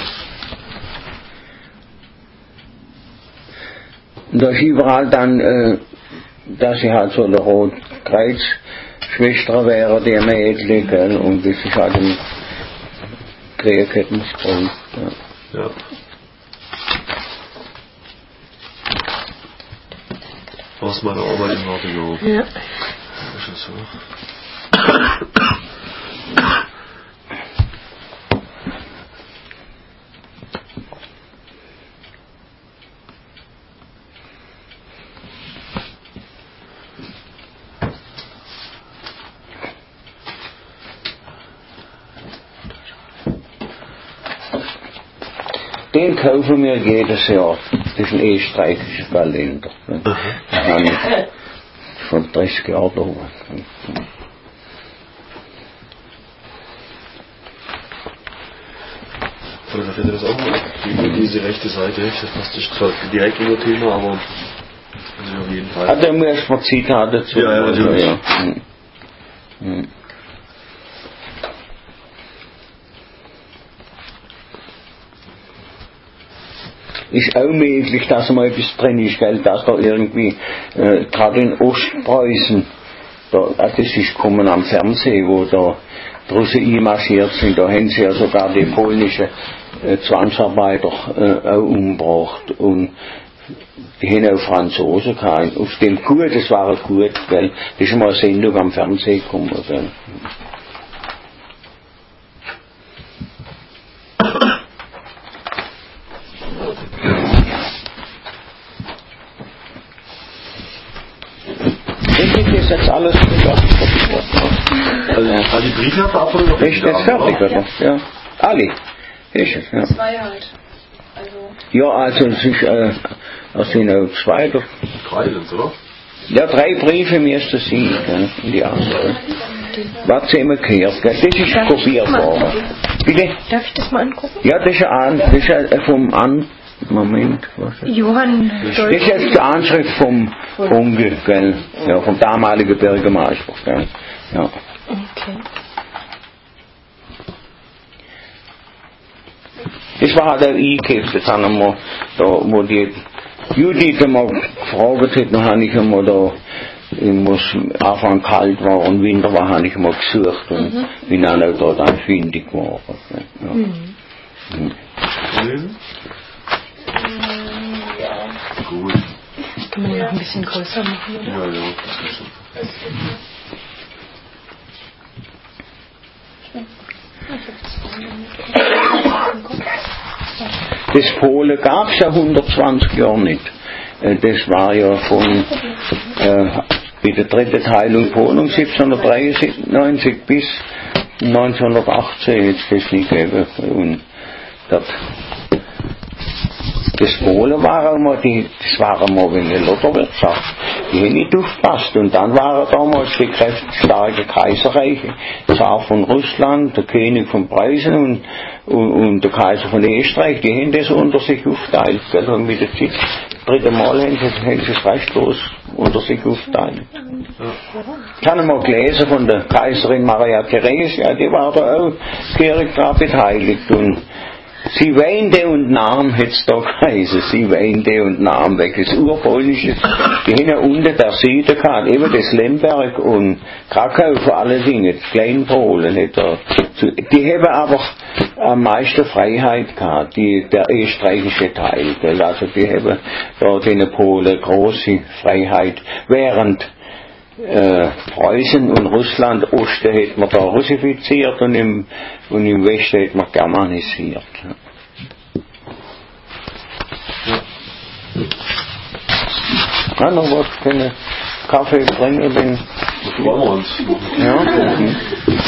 Speaker 1: Und da ist überall dann, äh, dass sie halt so eine Rotkreuzschwester wäre, die Mädchen, gell? Und das ist halt ein Kriegskettenspruch. Ja.
Speaker 2: Ja. Aus meiner Arbeit in Wartenau.
Speaker 7: Ja.
Speaker 2: Das ist so.
Speaker 1: Den kaufen wir jedes Jahr. Das ist ein österreichischer Kalender. Den habe ich von dreißig Jahren da.
Speaker 2: Oder findet das auch mal über diese rechte Seite. Das passt nicht zwar direkt über Thema, aber also auf jeden Fall.
Speaker 1: Ah, da muss man Zitate dazu.
Speaker 2: Ja, ja, natürlich.
Speaker 1: Ja. Hm. Hm. Ist auch möglich, dass mal etwas drin ist, gell, dass da irgendwie, äh, gerade in Ostpreußen, da, das ist gekommen am Fernsehen, wo da Russen einmarschiert sind, da haben sie ja sogar die polnischen äh, Zwangsarbeiter äh, auch umgebracht und die haben auch Franzosen gehabt. Auf dem Gut, das war gut, gell, das ist mal eine Sendung am Fernsehen gekommen, gell. ist jetzt alles fertig.
Speaker 2: Also, also die Briefe hat er auch noch
Speaker 1: Ist jetzt fertig, oder? Ja. Alle. Ist es, ja.
Speaker 5: Zwei halt. Also.
Speaker 1: Ja, also es ist, äh, es sind auch zwei, oder?
Speaker 2: Drei sind's, oder?
Speaker 1: Ja, drei Briefe müssten es sein, gell, in die andere. Was haben wir gehört, gell? Das ist kopiert worden. Bitte?
Speaker 7: Darf ich das mal angucken?
Speaker 1: Ja, das ist ein, das ist ein, vom An... Moment, was ist das?
Speaker 7: Johann
Speaker 1: Das
Speaker 7: Deutsch.
Speaker 1: ist jetzt die Anschrift vom Unge, gell? Ja, vom damaligen Bürgermeister, gell? Ja.
Speaker 7: Okay.
Speaker 1: Das war halt auch eingekippt, das haben wir da, wo die Judith einmal gefragt hat, dann habe ich einmal da, wo es Anfang kalt war und Winter war, habe ich einmal gesucht und mhm. bin dann auch da dann fündig geworden. Ja. Mhm. Mhm.
Speaker 2: Lesen?
Speaker 5: Ja.
Speaker 2: Gut.
Speaker 7: Das kann man noch ein bisschen größer machen, oder?
Speaker 2: Ja, ja, das ist schon.
Speaker 1: Das Polen gab es ja hundertzwanzig Jahre nicht. Das war ja von äh, bei der dritten Teilung Polen siebzehnhundertdreiundneunzig bis neunzehnhundertachtzehn jetzt das nicht gegeben. Und das, das Polen war einmal, die, das war einmal wie eine Lotterwirtschaft. Die haben nicht aufgepasst. Und dann waren damals die kräftstarken Kaiserreiche. Zar von Russland, der König von Preußen und, und, und der Kaiser von Österreich, die haben das unter sich aufgeteilt. Gell? Und mit der Zeit, das dritte Mal haben sie, haben sie es restlos unter sich aufgeteilt. Ich habe mal gelesen von der Kaiserin Maria Theresia, die war da auch gehörig daran beteiligt. Und sie weinte und nahm, hätte es da geheißen, sie weinte und nahm weg. Das Urpolnische, die haben ja unten der Süden gehabt, eben das Lemberg und Krakau vor allen Dingen, das Kleinpolen. Die haben aber am meisten Freiheit gehabt, die, der österreichische Teil. Gell? Also die haben da den Polen große Freiheit, während Äh, Preußen und Russland, Osten hätte man da russifiziert und im, und im Westen hätte man germanisiert. Ja, noch was, können Kaffee bringen, wenn...
Speaker 2: Das wollen wir uns.
Speaker 1: Ja. Mhm.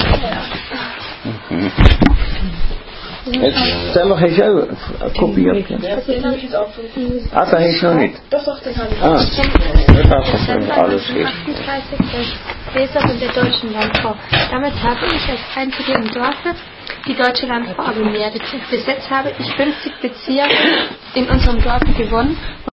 Speaker 1: Mhm. Jetzt, selber hast du auch kopiert.
Speaker 5: Ja, den habe ich jetzt auch versucht.
Speaker 1: Ah, da hast du noch nicht.
Speaker 5: Doch, doch, den habe ich
Speaker 1: Ah, das hast du alles geht.
Speaker 6: achtunddreißig der Leserin der deutschen Landfrau. Damit habe ich als einzige im Dorfe die deutsche Landfrau abgemeldet. Bis jetzt habe ich fünfzig Bezirke in unserem Dorf gewonnen.